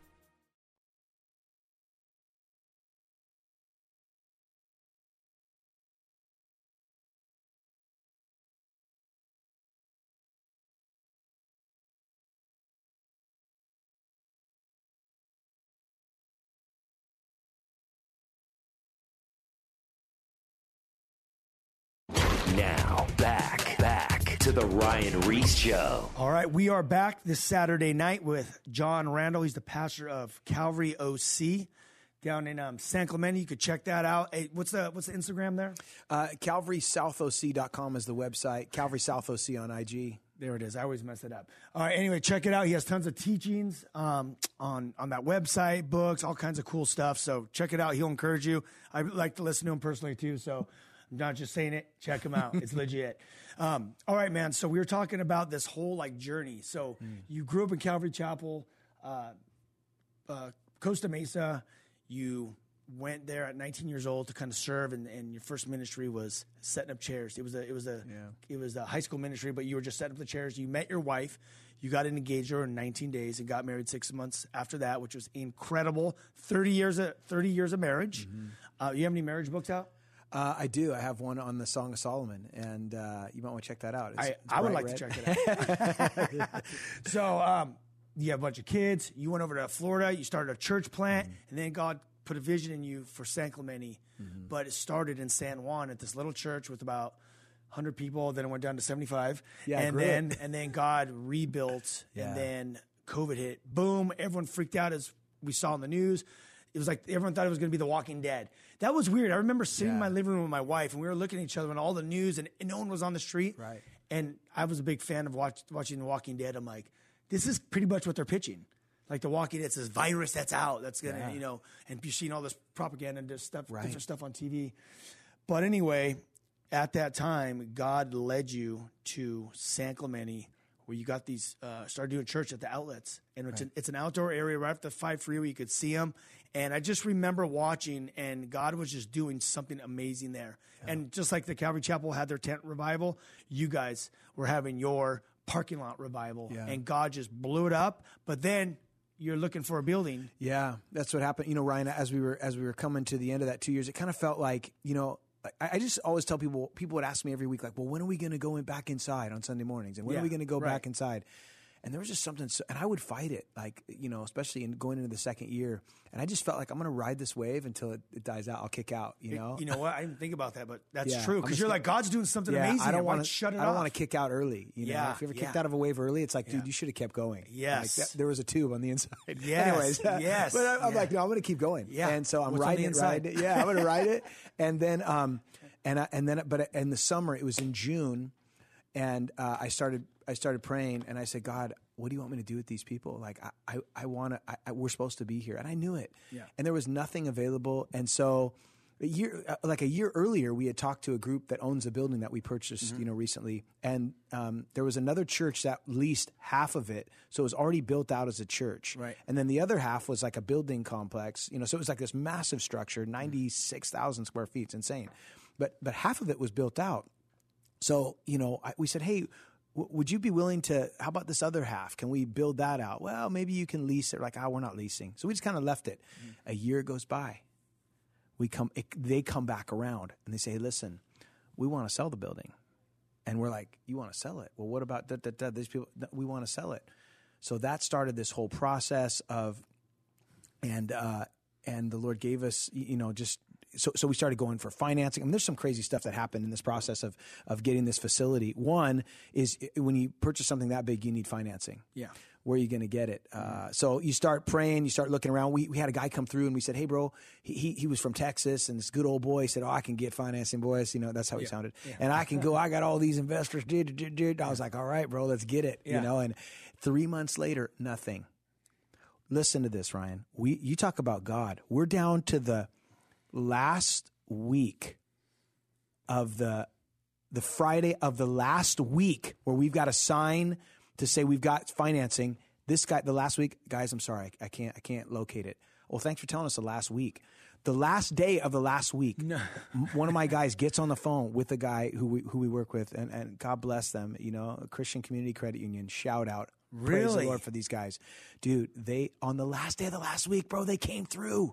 Now, back to the Ryan Ries Show. All right, we are back this Saturday night with John Randall. He's the pastor of Calvary OC down in San Clemente. You could check that out. Hey, what's the Instagram there? CalvarySouthOC.com is the website. Calvary South OC on IG. There it is. I always mess it up. All right, anyway, check it out. He has tons of teachings on that website, books, all kinds of cool stuff. So check it out. He'll encourage you. I like to listen to him personally, too, so I'm not just saying it. Check him out. It's legit. All right, man. So we were talking about this whole journey. So you grew up in Calvary Chapel, Costa Mesa. You went there at 19 years old to kind of serve, and your first ministry was setting up chairs. It was a high school ministry, but you were just setting up the chairs. You met your wife. You got engaged her in 19 days and got married 6 months after that, which was incredible. 30 years of marriage. Mm-hmm. You have any marriage books out? I do. I have one on the Song of Solomon, and you might want to check that out. I would like to check it out. So you have a bunch of kids. You went over to Florida. You started a church plant, and then God put a vision in you for San Clemente. Mm-hmm. But it started in San Juan at this little church with about 100 people. Then it went down to 75. Yeah, and then God rebuilt, and then COVID hit. Boom! Everyone freaked out as we saw in the news. It was like everyone thought it was going to be The Walking Dead. That was weird. I remember sitting in my living room with my wife, and we were looking at each other and all the news, and no one was on the street. Right. And I was a big fan of watching The Walking Dead. I'm like, this is pretty much what they're pitching. Like The Walking Dead, it's this virus that's out, that's going to, and you're seeing all this propaganda and different stuff on TV. But anyway, at that time, God led you to San Clemente, where you got these, started doing church at the outlets. And it's an outdoor area right off the 5 freeway. You could see them. And I just remember watching, and God was just doing something amazing there. Yeah. And just like the Calvary Chapel had their tent revival, you guys were having your parking lot revival. Yeah. And God just blew it up. But then you're looking for a building. Yeah, that's what happened. Ryan, as we were coming to the end of that 2 years, it kind of felt like, I just always tell people would ask me every week, like, well, when are we going to go back inside on Sunday mornings? And when are we going to go back inside? And there was just something, and I would fight it, like, especially in going into the second year. And I just felt like I'm going to ride this wave until it dies out. I'll kick out, You know what? I didn't think about that, but that's true. Because you're like, God's doing something amazing. I don't want to shut it off. I don't want to kick out early. If you ever kicked out of a wave early, it's like, dude, you should have kept going. Yes. Like there was a tube on the inside. Yes. Anyways. Yes. But I'm like, no, I'm going to keep going. Yeah. And so I'm riding it. Yeah, I'm going to ride it. And then, but in the summer, it was in June, and I started praying, and I said, God, what do you want me to do with these people? Like, I want to, we're supposed to be here. And I knew it. Yeah. And there was nothing available. And so a year earlier, we had talked to a group that owns a building that we purchased, recently, and there was another church that leased half of it, so it was already built out as a church, right? And then the other half was like a building complex, so it was like this massive structure, 96,000 square feet. It's insane, but half of it was built out. So we said, hey, would you be willing to? How about this other half? Can we build that out? Well, maybe you can lease it. Like, we're not leasing, so we just kind of left it. A year goes by. They come back around and they say, listen, we want to sell the building. And we're like, you want to sell it? Well, what about these people? We want to sell it. So that started this whole process of, and the Lord gave us, so we started going for financing. I mean, there's some crazy stuff that happened in this process of getting this facility. One is when you purchase something that big, you need financing. Yeah. Where are you going to get it? So you start praying, you start looking around. We had a guy come through and we said, hey, bro, he was from Texas, and this good old boy said, I can get financing, boys. That's how he sounded. Yeah. And I can go, I got all these investors. I was like, all right, bro, let's get it. And 3 months later, nothing. Listen to this, Ryan. You talk about God. We're down to the last week of the Friday of the last week where we've got to sign to say we've got financing. This guy, the last week, guys, I'm sorry, I can't locate it. Well, thanks for telling us the last week. The last day of the last week, one of my guys gets on the phone with the guy who we work with, and God bless them, Christian Community Credit Union, shout out. Really? Praise the Lord for these guys. Dude, they, on the last day of the last week, bro, they came through.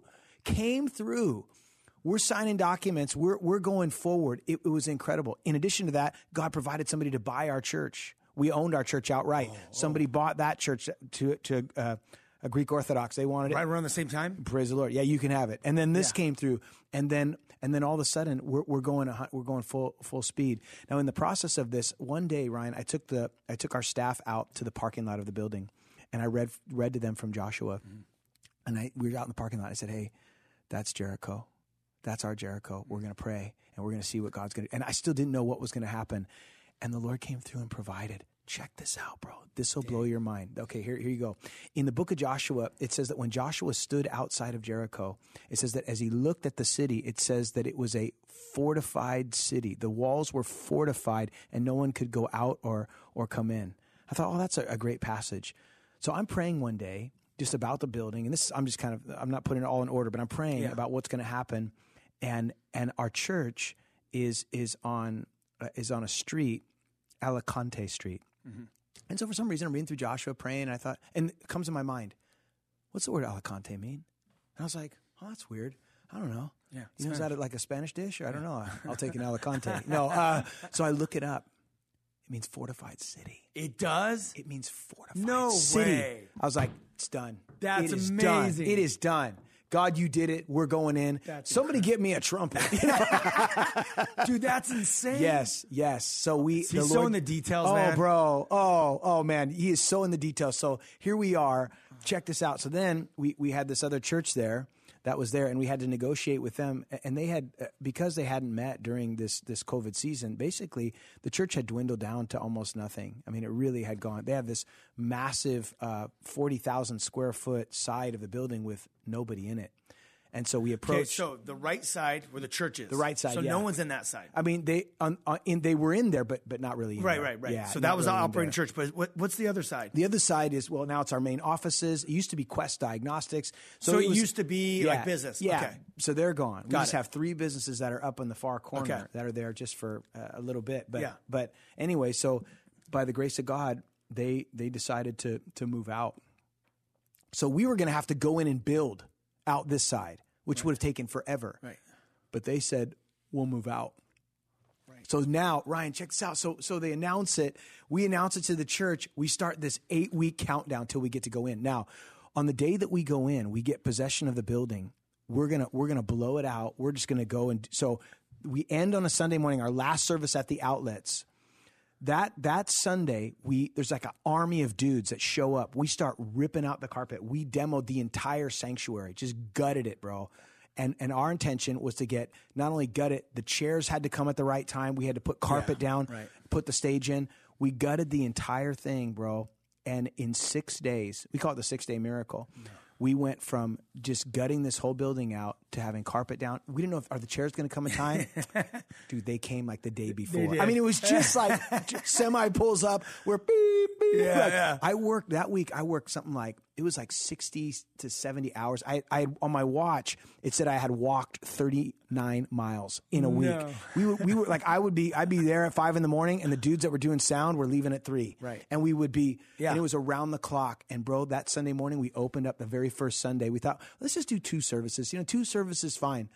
We're signing documents. We're going forward. It was incredible. In addition to that, God provided somebody to buy our church. We owned our church outright. Somebody bought that church to a Greek Orthodox. They wanted it right around the same time. Praise the Lord. Yeah, you can have it. And then this came through, and then all of a sudden we're going full speed. Now, in the process of this, one day, Ryan, I took our staff out to the parking lot of the building, and I read to them from Joshua, and we were out in the parking lot. I said, hey, that's Jericho. That's our Jericho. We're going to pray, and we're going to see what God's going to do. And I still didn't know what was going to happen. And the Lord came through and provided. Check this out, bro. This will blow your mind. Okay, here you go. In the book of Joshua, it says that when Joshua stood outside of Jericho, it says that as he looked at the city, it says that it was a fortified city. The walls were fortified, and no one could go out or come in. I thought, that's a great passage. So I'm praying one day just about the building, and this I'm not putting it all in order, but I'm praying about what's going to happen. And our church is on a street, Alicante Street. Mm-hmm. And so for some reason, I'm reading through Joshua, praying, and I thought, and it comes to my mind, what's the word Alicante mean? And I was like, that's weird. I don't know. Yeah, is that like a Spanish dish? Or I don't know. I'll take an Alicante. No. So I look it up. It means fortified city. It does? It means fortified city. No way. I was like, it's done. That's amazing. Done. It is done. God, you did it. We're going in. Somebody get me a trumpet. Dude, that's insane. Yes. So he's so in the details, man. Oh, bro. Oh, man. He is so in the details. So here we are. Check this out. So then we had this other church there that was there, and we had to negotiate with them. And they had, because they hadn't met during this COVID season, basically the church had dwindled down to almost nothing. I mean, it really had gone. They have this massive 40,000 square foot side of the building with nobody in it. And so we approached. Okay, so the right side where the church is. The right side, so no one's in that side. I mean, they were in there, but not really in there. Right. Yeah, so that was the operating church. But what's the other side? The other side is, now it's our main offices. It used to be Quest Diagnostics. So it used to be like business. Yeah. Okay. So they're gone. We just have 3 businesses that are up in the far corner that are there just for a little bit. But anyway, so by the grace of God, they decided to move out. So we were going to have to go in and build out this side, which would have taken forever. Right. But they said, we'll move out. Right. So now, Ryan, check this out. So they announce it. We announce it to the church. We start this 8-week countdown till we get to go in. Now, on the day that we go in, we get possession of the building. We're gonna blow it out. We're just gonna go, and so we end on a Sunday morning, our last service at the outlets. That Sunday, there's like an army of dudes that show up. We start ripping out the carpet. We demoed the entire sanctuary, just gutted it, bro. And our intention was to get, not only gut it, the chairs had to come at the right time. We had to put carpet down, put the stage in. We gutted the entire thing, bro. And in 6 days, we call it the 6-day miracle. We went from just gutting this whole building out to having carpet down. We didn't know are the chairs going to come in time. Dude, they came like the day before. They did. I mean, it was just like semi pulls up. We're beep, beep. Yeah, like, yeah. I worked that week. I worked something like, it was like 60 to 70 hours. I on my watch, it said I had walked 39 miles in a week. We were like, I'd be there at 5 a.m. and the dudes that were doing sound were leaving at 3. Right. And we would be, and it was around the clock. And bro, that Sunday morning, we opened up the very first Sunday. We thought, let's just do 2 services. 2 services, fine.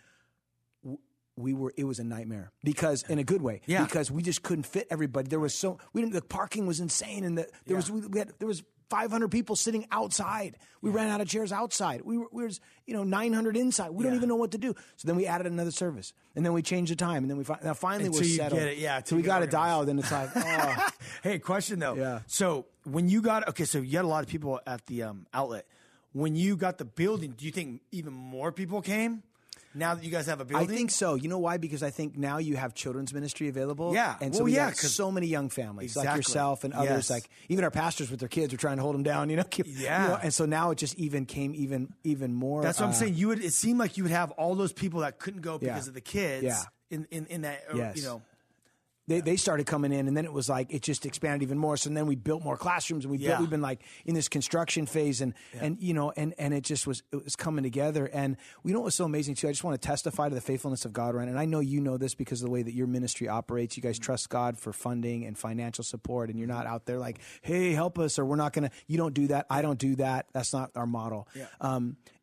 It was a nightmare because in a good way, because we just couldn't fit everybody. There was the parking was insane. And there was 500 people sitting outside. We ran out of chairs outside. We were 900 inside. We don't even know what to do. So then we added another service, and then we changed the time, and then we finally we're settled. Get it. Yeah. So we got it dialed, and it's like, oh. Hey, question though. Yeah. So when you so you had a lot of people at the outlet. When you got the building, do you think even more people came? Now that you guys have a building? I think so. You know why? Because I think now you have children's ministry available. Yeah. And so we have so many young families like yourself and others. Like even our pastors with their kids are trying to hold them down, and so now it just came even more. That's what I'm saying. It seemed like you would have all those people that couldn't go because of the kids in that, yes. They started coming in, and then it was like it just expanded even more. So then we built more classrooms, and we've been like in this construction phase, and it just was coming together. And we know what was so amazing too. I just want to testify to the faithfulness of God, Ryan. And I know you know this because of the way that your ministry operates. You guys trust God for funding and financial support, and you're not out there like, hey, help us, or we're not gonna. You don't do that. I don't do that. That's not our model. Yeah.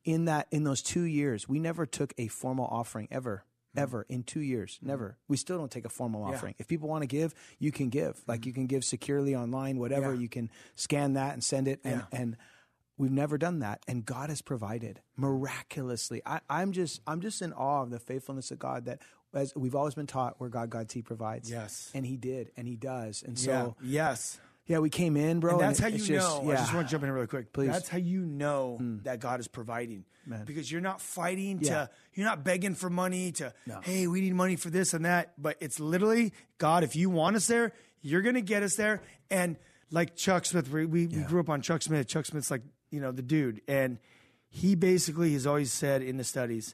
In those 2 years, we never took a formal offering ever in 2 years. Never. We still don't take a formal offering. If people want to give, you can give. Like you can give securely online, whatever. You can scan that and send it. And we've never done that. And God has provided miraculously. I'm just in awe of the faithfulness of God that, as we've always been taught, where God guides, He provides. Yes. And He did, and He does. And so yes. Yeah, we came in, bro. And that's how you know. Yeah. I just want to jump in really quick. Please. That's how you know that God is providing. Man. Because you're not fighting you're not begging for money hey, we need money for this and that. But it's literally, God, if you want us there, you're going to get us there. And like Chuck Smith, we grew up on Chuck Smith. Chuck Smith's like, the dude. And he basically has always said in the studies,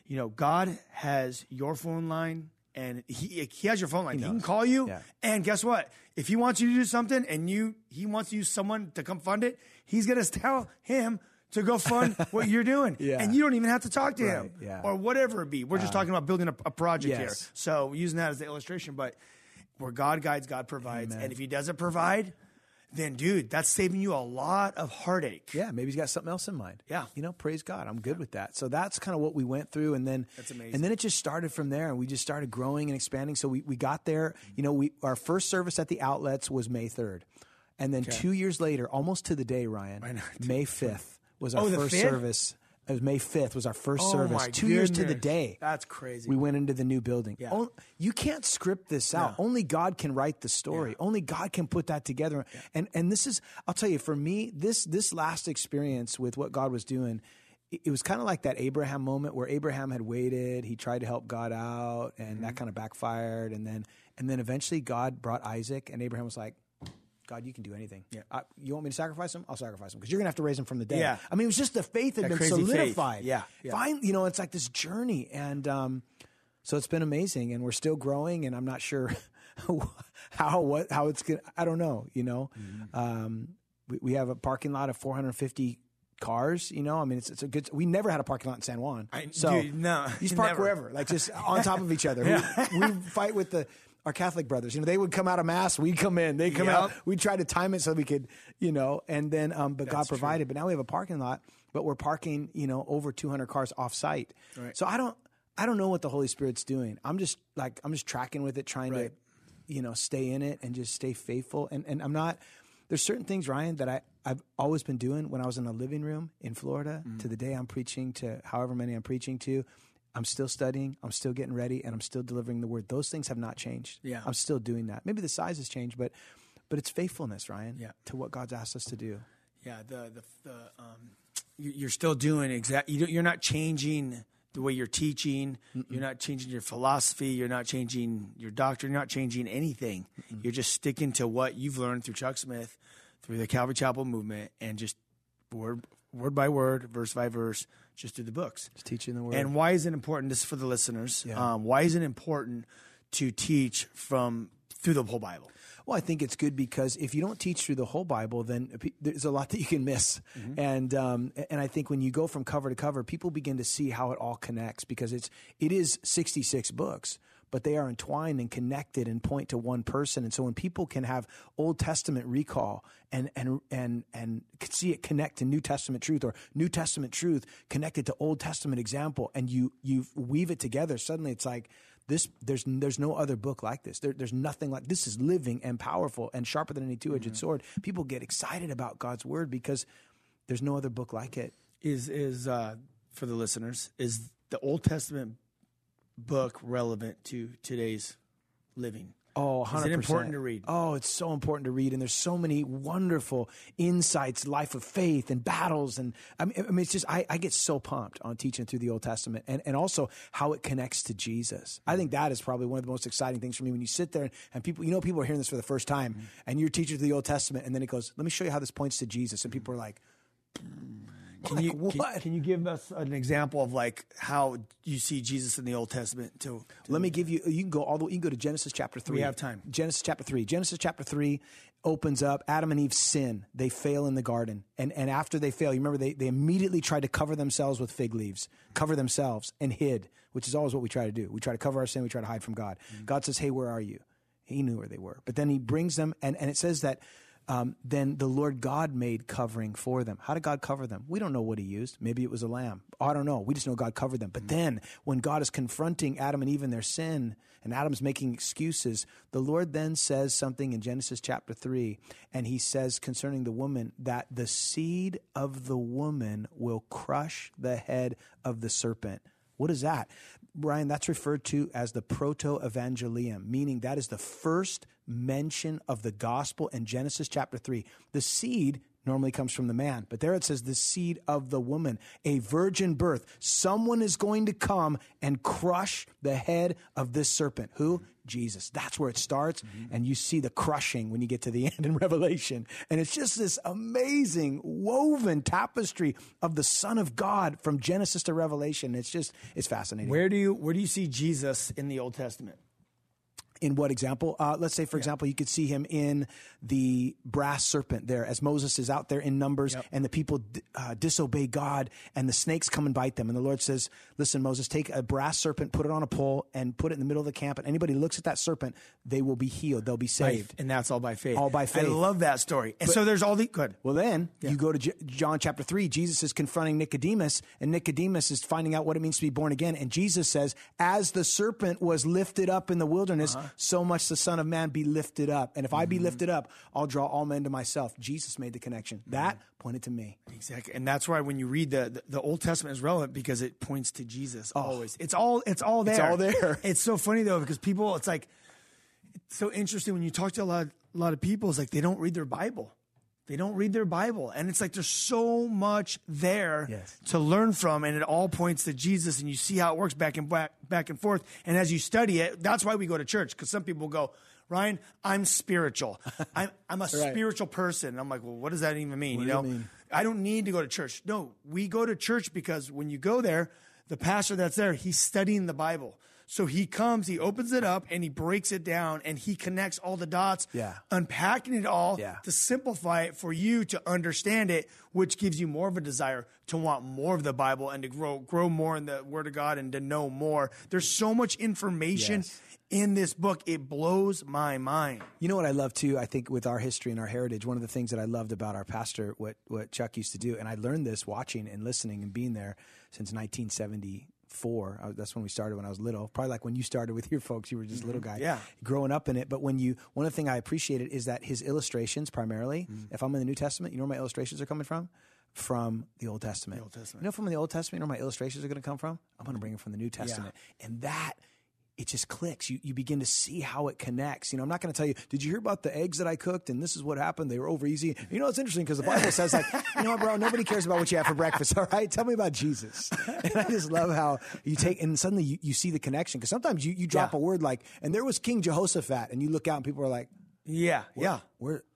God has your phone line. And he has your phone line. He can call you. Yeah. And guess what? If he wants you to do something and he wants to use someone to come fund it, he's going to tell him to go fund what you're doing. And you don't even have to talk to him or whatever it be. We're just talking about building a project here. So using that as the illustration. But where God guides, God provides. Amen. And if He doesn't provide, then, dude, that's saving you a lot of heartache. Yeah, maybe He's got something else in mind. Yeah. Praise God. I'm good with that. So that's kind of what we went through. And then, that's amazing. And then it just started from there. And we just started growing and expanding. So we got there. Our first service at the outlets was May 3rd. And then 2 years later, almost to the day, Ryan, May 5th was our first service. It was May 5th was our first service. 2 years to the day. That's crazy. We went into the new building. Yeah. You can't script this out. No. Only God can write the story. Yeah. Only God can put that together. Yeah. And this is, I'll tell you, for me, this last experience with what God was doing, it was kind of like that Abraham moment where Abraham had waited. He tried to help God out, and that kind of backfired. And then eventually God brought Isaac, and Abraham was like, God, you can do anything. Yeah. You want me to sacrifice him? I'll sacrifice him because you're going to have to raise him from the dead. Yeah. I mean, it was just the faith had been solidified. Faith. Yeah. Fine. It's like this journey. And so it's been amazing, and we're still growing, and I'm not sure how it's going to, I don't know, Mm-hmm. We have a parking lot of 450 cars, I mean, it's a good, we never had a parking lot in San Juan. You just park wherever, like just on top of each other. We fight with our Catholic brothers, they would come out of mass, we'd come in, they come out, we'd try to time it so we could, and then, but God provided. But now we have a parking lot, but we're parking, over 200 cars off site. Right. So I don't know what the Holy Spirit's doing. I'm just tracking with it, trying to, stay in it and just stay faithful. And I'm not, there's certain things, Ryan, that I've always been doing when I was in a living room in Florida to the day I'm preaching to however many I'm preaching to. I'm still studying, I'm still getting ready, and I'm still delivering the word. Those things have not changed. Yeah. I'm still doing that. Maybe the size has changed, but it's faithfulness, Ryan, to what God's asked us to do. Yeah, you're still doing you're not changing the way you're teaching. Mm-mm. You're not changing your philosophy. You're not changing your doctrine. You're not changing anything. Mm-mm. You're just sticking to what you've learned through Chuck Smith, through the Calvary Chapel movement, and just word by word, verse by verse, just through the books. Just teaching the word. And why is it important? This is for the listeners. Yeah. Why is it important to teach through the whole Bible? Well, I think it's good because if you don't teach through the whole Bible, then there's a lot that you can miss. Mm-hmm. And I think when you go from cover to cover, people begin to see how it all connects, because it is 66 books, but they are entwined and connected and point to one person. And so when people can have Old Testament recall and see it connect to New Testament truth, or New Testament truth connected to Old Testament example, and you weave it together, suddenly it's like, there's no other book like this. There's nothing like this. Is living and powerful and sharper than any two-edged sword. People get excited about God's word because there's no other book like it. Is for the listeners, is the Old Testament book relevant to today's living? Oh, 100%. Is it important to read? Oh, it's so important to read. And there's so many wonderful insights, life of faith and battles. And I mean, it's just, I get so pumped on teaching through the Old Testament, and also how it connects to Jesus. I think that is probably one of the most exciting things for me when you sit there and people, people are hearing this for the first time, and you're teaching through the Old Testament, and then it goes, let me show you how this points to Jesus. And people are like, Can you give us an example of like how you see Jesus in the Old Testament? Let me give you. You can go to Genesis chapter 3. We have time. Genesis chapter 3. Genesis chapter 3 opens up. Adam and Eve sin. They fail in the garden, and after they fail, you remember they immediately tried to cover themselves with fig leaves, cover themselves and hid, which is always what we try to do. We try to cover our sin. We try to hide from God. Mm-hmm. God says, "Hey, where are you?" He knew where they were, but then He brings them, and it says that. Then the Lord God made covering for them. How did God cover them? We don't know what He used. Maybe it was a lamb. I don't know. We just know God covered them. But then when God is confronting Adam and Eve in their sin, and Adam's making excuses, the Lord then says something in Genesis chapter 3, and He says concerning the woman that the seed of the woman will crush the head of the serpent. What is that? Ryan, that's referred to as the proto-evangelium, meaning that is the first mention of the gospel in Genesis chapter 3. The seed normally comes from the man, but there it says the seed of the woman, a virgin birth. Someone is going to come and crush the head of this serpent. Who? Jesus. That's where it starts, and you see the crushing when you get to the end in Revelation. And it's just this amazing woven tapestry of the Son of God from Genesis to Revelation. It's fascinating. Where do you see Jesus in the Old Testament? In what example? Let's say, for example, you could see Him in the brass serpent there as Moses is out there in Numbers, and the people disobey God, and the snakes come and bite them. And the Lord says, listen, Moses, take a brass serpent, put it on a pole, and put it in the middle of the camp. And anybody who looks at that serpent, they will be healed. They'll be saved. And that's all by faith. All by faith. I love that story. And so there's all the good. Well, then you go to John chapter 3. Jesus is confronting Nicodemus, and Nicodemus is finding out what it means to be born again. And Jesus says, as the serpent was lifted up in the wilderness, so much the Son of Man be lifted up. And if I be lifted up, I'll draw all men to myself. Jesus made the connection. That pointed to me. Exactly. And that's why when you read the Old Testament is relevant, because it points to Jesus always. It's all there. It's all there. It's so funny though, because people, it's so interesting when you talk to a lot of people, it's like they don't read their Bible. They don't read their Bible. And it's like there's so much there to learn from, and it all points to Jesus, and you see how it works back and forth. And as you study it, that's why we go to church, because some people go, Ryan, I'm spiritual. I'm a spiritual person. And I'm like, well, what does that even mean? What do you mean? I don't need to go to church. No, we go to church because when you go there, the pastor that's there, he's studying the Bible. So he comes, he opens it up, and he breaks it down, and he connects all the dots, unpacking it all to simplify it for you to understand it, which gives you more of a desire to want more of the Bible and to grow more in the Word of God and to know more. There's so much information in this book. It blows my mind. You know what I love too? I think with our history and our heritage, one of the things that I loved about our pastor, what Chuck used to do, and I learned this watching and listening and being there since 1974. That's when we started when I was little. Probably like when you started with your folks, you were just a little guy growing up in it. But one of the things I appreciated is that his illustrations primarily, if I'm in the New Testament, you know where my illustrations are coming from? From the Old Testament. You know from the Old Testament, you know where my illustrations are going to come from? I'm going to bring them from the New Testament. And that, it just clicks. You begin to see how it connects. I'm not going to tell you, did you hear about the eggs that I cooked and this is what happened? They were over easy. It's interesting because the Bible says you know what, bro, nobody cares about what you have for breakfast. All right. Tell me about Jesus. And I just love how you take, and suddenly you see the connection. Because sometimes you drop a word like, and there was King Jehoshaphat, and you look out and people are like,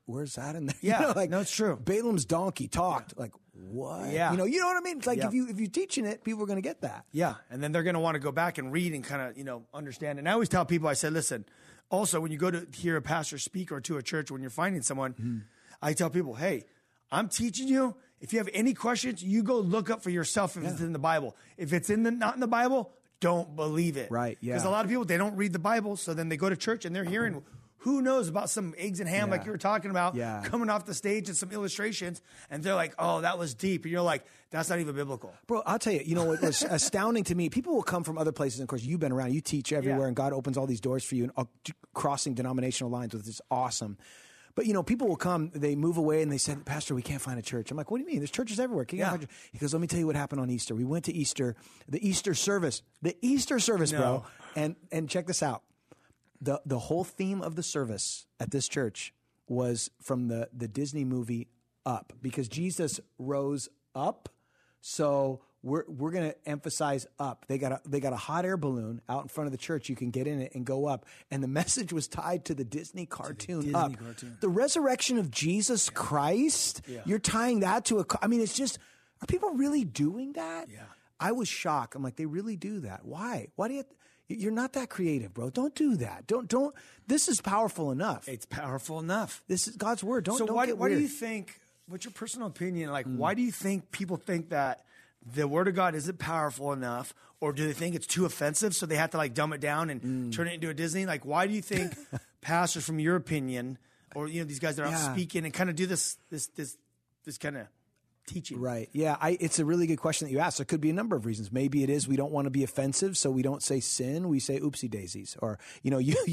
where's that in there? Yeah, like, no, it's true. Balaam's donkey talked. Like, what? Yeah. You know what I mean? It's like if you're teaching it, people are going to get that. Yeah, and then they're going to want to go back and read and kind of, understand. And I always tell people, I said, listen, also when you go to hear a pastor speak or to a church, when you're finding someone, I tell people, hey, I'm teaching you. If you have any questions, you go look up for yourself if it's in the Bible. If it's not in the Bible, don't believe it. Right, yeah. Because a lot of people, they don't read the Bible, so then they go to church and they're hearing who knows about some eggs and ham like you were talking about coming off the stage and some illustrations, and they're like, oh, that was deep. And you're like, that's not even biblical. Bro, I'll tell you, what was astounding to me, people will come from other places, and of course, you've been around, you teach everywhere, and God opens all these doors for you, and crossing denominational lines, which is awesome. But, people will come, they move away, and they said, Pastor, we can't find a church. I'm like, what do you mean? There's churches everywhere. He goes, let me tell you what happened on Easter. We went to Easter, the Easter service, bro. And check this out. The whole theme of the service at this church was from the Disney movie Up, because Jesus rose up. So we're going to emphasize up. They got a hot air balloon out in front of the church. You can get in it and go up. And the message was tied to the Disney cartoon Up. The resurrection of Jesus Christ. Yeah. You're tying that to it's just, are people really doing that? Yeah. I was shocked. I'm like, they really do that. Why? Why do you're not that creative, bro. Don't do that. Don't. This is powerful enough. It's powerful enough. This is God's word. Don't why get weird. do you think, what's your personal opinion? Like, why do you think people think that the word of God isn't powerful enough, or do they think it's too offensive, so they have to like dumb it down and turn it into a Disney? Like, why do you think pastors, from your opinion, or these guys that are out speaking and kind of do this kind of teaching? Right. Yeah. It's a really good question that you asked. There could be a number of reasons. Maybe it is we don't want to be offensive, so we don't say sin. We say oopsie daisies, or we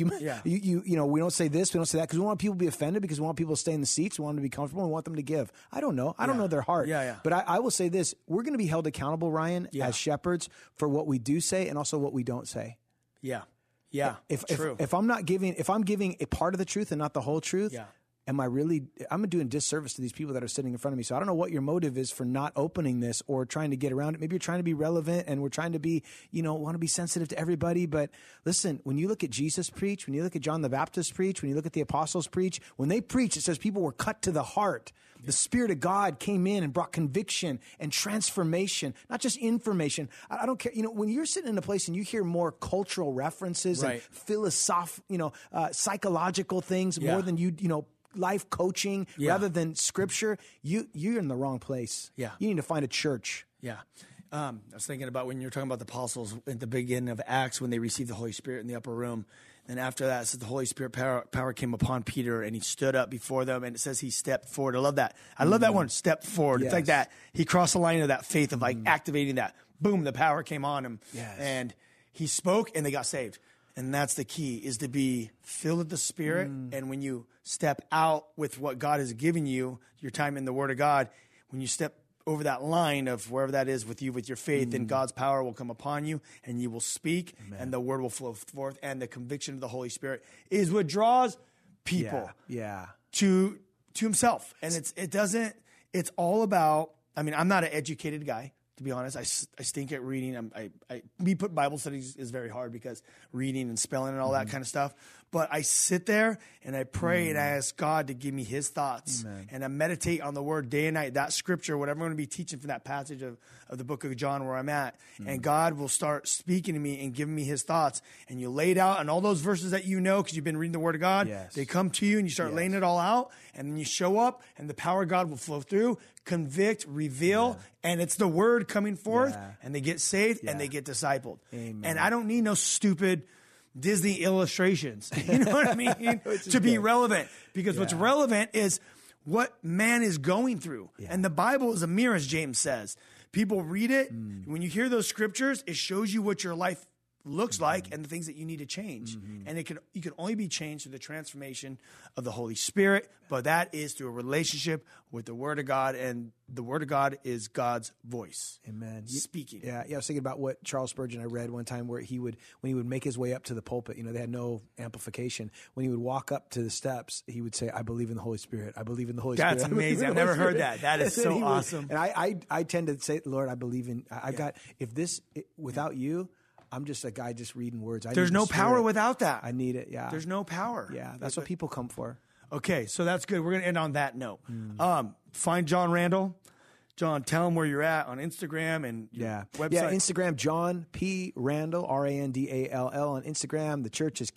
don't say this, we don't say that, because we want people to be offended, because we want people to stay in the seats, we want them to be comfortable, we want them to give. I don't know. I don't know their heart. Yeah. But I will say this: we're going to be held accountable, Ryan, as shepherds, for what we do say and also what we don't say. Yeah. Yeah. True. If I'm giving a part of the truth and not the whole truth. Yeah. I'm doing disservice to these people that are sitting in front of me. So I don't know what your motive is for not opening this or trying to get around it. Maybe you're trying to be relevant, and we're trying to be, want to be sensitive to everybody. But listen, when you look at Jesus preach, when you look at John the Baptist preach, when you look at the apostles preach, when they preach, it says people were cut to the heart. Yeah. The Spirit of God came in and brought conviction and transformation, not just information. I don't care. When you're sitting in a place and you hear more cultural references and philosophical, psychological things more than life coaching rather than scripture, you're in the wrong place. Yeah. You need to find a church. Yeah. I was thinking about when you were talking about the apostles at the beginning of Acts, when they received the Holy Spirit in the upper room. And after that, it says the Holy Spirit power came upon Peter, and he stood up before them, and it says he stepped forward. I love that. I love that one, step forward. Yes. It's like that. He crossed the line of that faith of like activating that. Boom, the power came on him. Yes. And he spoke, and they got saved. And that's the key, is to be filled with the Spirit. And when you step out with what God has given you, your time in the Word of God, when you step over that line of wherever that is with you, with your faith, then God's power will come upon you, and you will speak. Amen. And the Word will flow forth. And the conviction of the Holy Spirit is what draws people to Himself. And it's all about, I'm not an educated guy. To be honest, I stink at reading. Me put Bible studies is very hard, because reading and spelling and all that kind of stuff. But I sit there and I pray and I ask God to give me His thoughts. Amen. And I meditate on the Word day and night, that scripture, whatever I'm going to be teaching from that passage of the book of John where I'm at. And God will start speaking to me and giving me His thoughts. And you lay it out, and all those verses that because you've been reading the Word of God, they come to you, and you start laying it all out. And then you show up, and the power of God will flow through, convict, reveal, and it's the Word coming forth, and they get saved and they get discipled. Amen. And I don't need no stupid Disney illustrations, you know what I mean, to be relevant, because what's relevant is what man is going through. And the Bible is a mirror, as James says. People read it. When you hear those scriptures, it shows you what your life looks like and the things that you need to change. And you can only be changed through the transformation of the Holy Spirit, but that is through a relationship with the Word of God, and the Word of God is God's voice. Amen. Speaking. Yeah, I was thinking about what Charles Spurgeon I read one time, where when he would make his way up to the pulpit, they had no amplification. When he would walk up to the steps, he would say, I believe in the Holy Spirit. I believe in the Holy Spirit. That's amazing. I've never heard that. That is so awesome. And I tend to say, Lord, I believe in, without you, I'm just a guy just reading words. There's no power without that. I need it, There's no power. Yeah, that's what people come for. Okay, so that's good. We're going to end on that note. Find John Randall. John, tell him where you're at on Instagram and website. Yeah, Instagram, John P. Randall, Randall on Instagram. The church is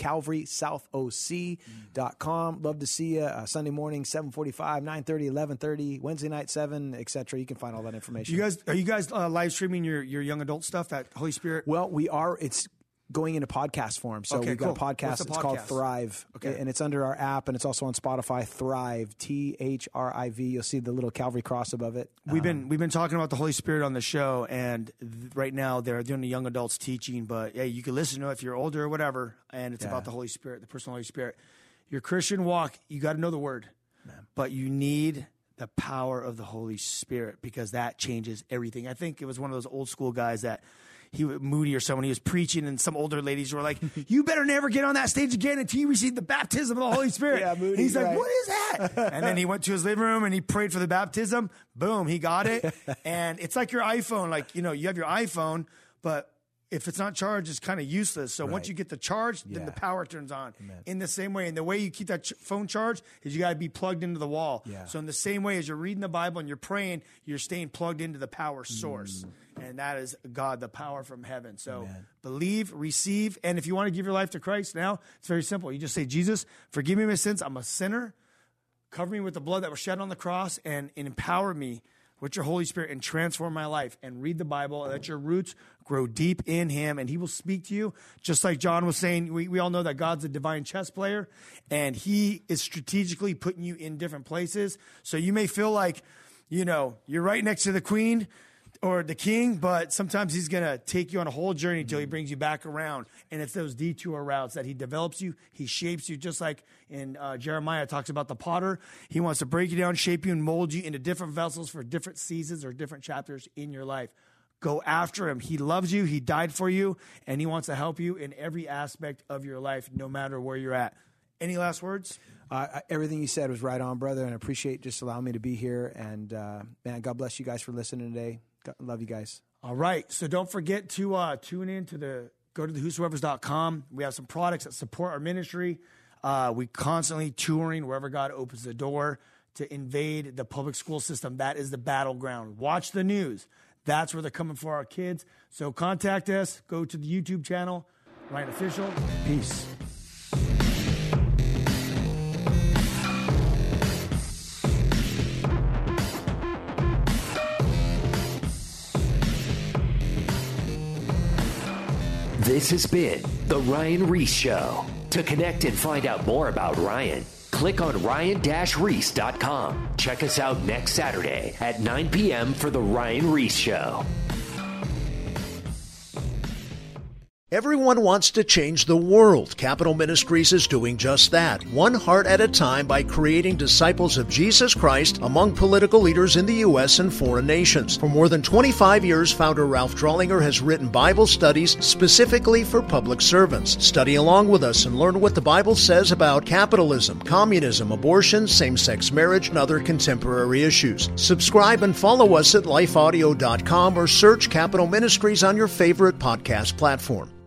CalvarySouthOC.com. Love to see you Sunday morning, 7:45, 9:30, 11:30, Wednesday night, 7, etc. You can find all that information. Are you guys live streaming your young adult stuff at Holy Spirit? Well, we are. It's going into podcast form. So we've got a podcast. It's called Thrive. Okay. And it's under our app, and it's also on Spotify. Thrive, THRIV. You'll see the little Calvary cross above it. We've been talking about the Holy Spirit on the show, and right now they're doing the young adults teaching, but hey, you can listen to it if you're older or whatever, and it's about the Holy Spirit, the personal Holy Spirit. Your Christian walk, you got to know the Word, but you need the power of the Holy Spirit because that changes everything. I think it was one of those old school guys that Moody or someone, he was preaching, and some older ladies were like, you better never get on that stage again until you receive the baptism of the Holy Spirit. Moody, he's like, what is that? And then he went to his living room and he prayed for the baptism. Boom, he got it. And it's like your iPhone. Like, you have your iPhone, but if it's not charged, it's kind of useless. So once you get the charge, then the power turns on. Amen. In the same way, and the way you keep that phone charged is you got to be plugged into the wall. Yeah. So in the same way as you're reading the Bible and you're praying, you're staying plugged into the power source. And that is God, the power from heaven. So believe, receive, and if you want to give your life to Christ now, it's very simple. You just say, Jesus, forgive me my sins. I'm a sinner. Cover me with the blood that was shed on the cross and empower me with your Holy Spirit and transform my life, and read the Bible and let your roots grow deep in him, and he will speak to you. Just like John was saying, we all know that God's a divine chess player, and he is strategically putting you in different places. So you may feel like, you're right next to the queen or the king, but sometimes he's going to take you on a whole journey until he brings you back around. And it's those detour routes that he develops you. He shapes you, just like in Jeremiah talks about the potter. He wants to break you down, shape you, and mold you into different vessels for different seasons or different chapters in your life. Go after him. He loves you. He died for you, and he wants to help you in every aspect of your life, no matter where you're at. Any last words? Everything you said was right on, brother, and I appreciate just allowing me to be here. And, man, God bless you guys for listening today. Love you guys. All right. So don't forget to tune in to go to thewhosoevers.com. We have some products that support our ministry. We constantly touring wherever God opens the door to invade the public school system. That is the battleground. Watch the news. That's where they're coming for our kids. So contact us. Go to the YouTube channel, Ryan Official. Peace. This has been The Ryan Ries Show. To connect and find out more about Ryan, click on ryan-reese.com. Check us out next Saturday at 9 p.m. for The Ryan Ries Show. Everyone wants to change the world. Capital Ministries is doing just that, one heart at a time, by creating disciples of Jesus Christ among political leaders in the U.S. and foreign nations. For more than 25 years, founder Ralph Drollinger has written Bible studies specifically for public servants. Study along with us and learn what the Bible says about capitalism, communism, abortion, same-sex marriage, and other contemporary issues. Subscribe and follow us at lifeaudio.com or search Capital Ministries on your favorite podcast platform.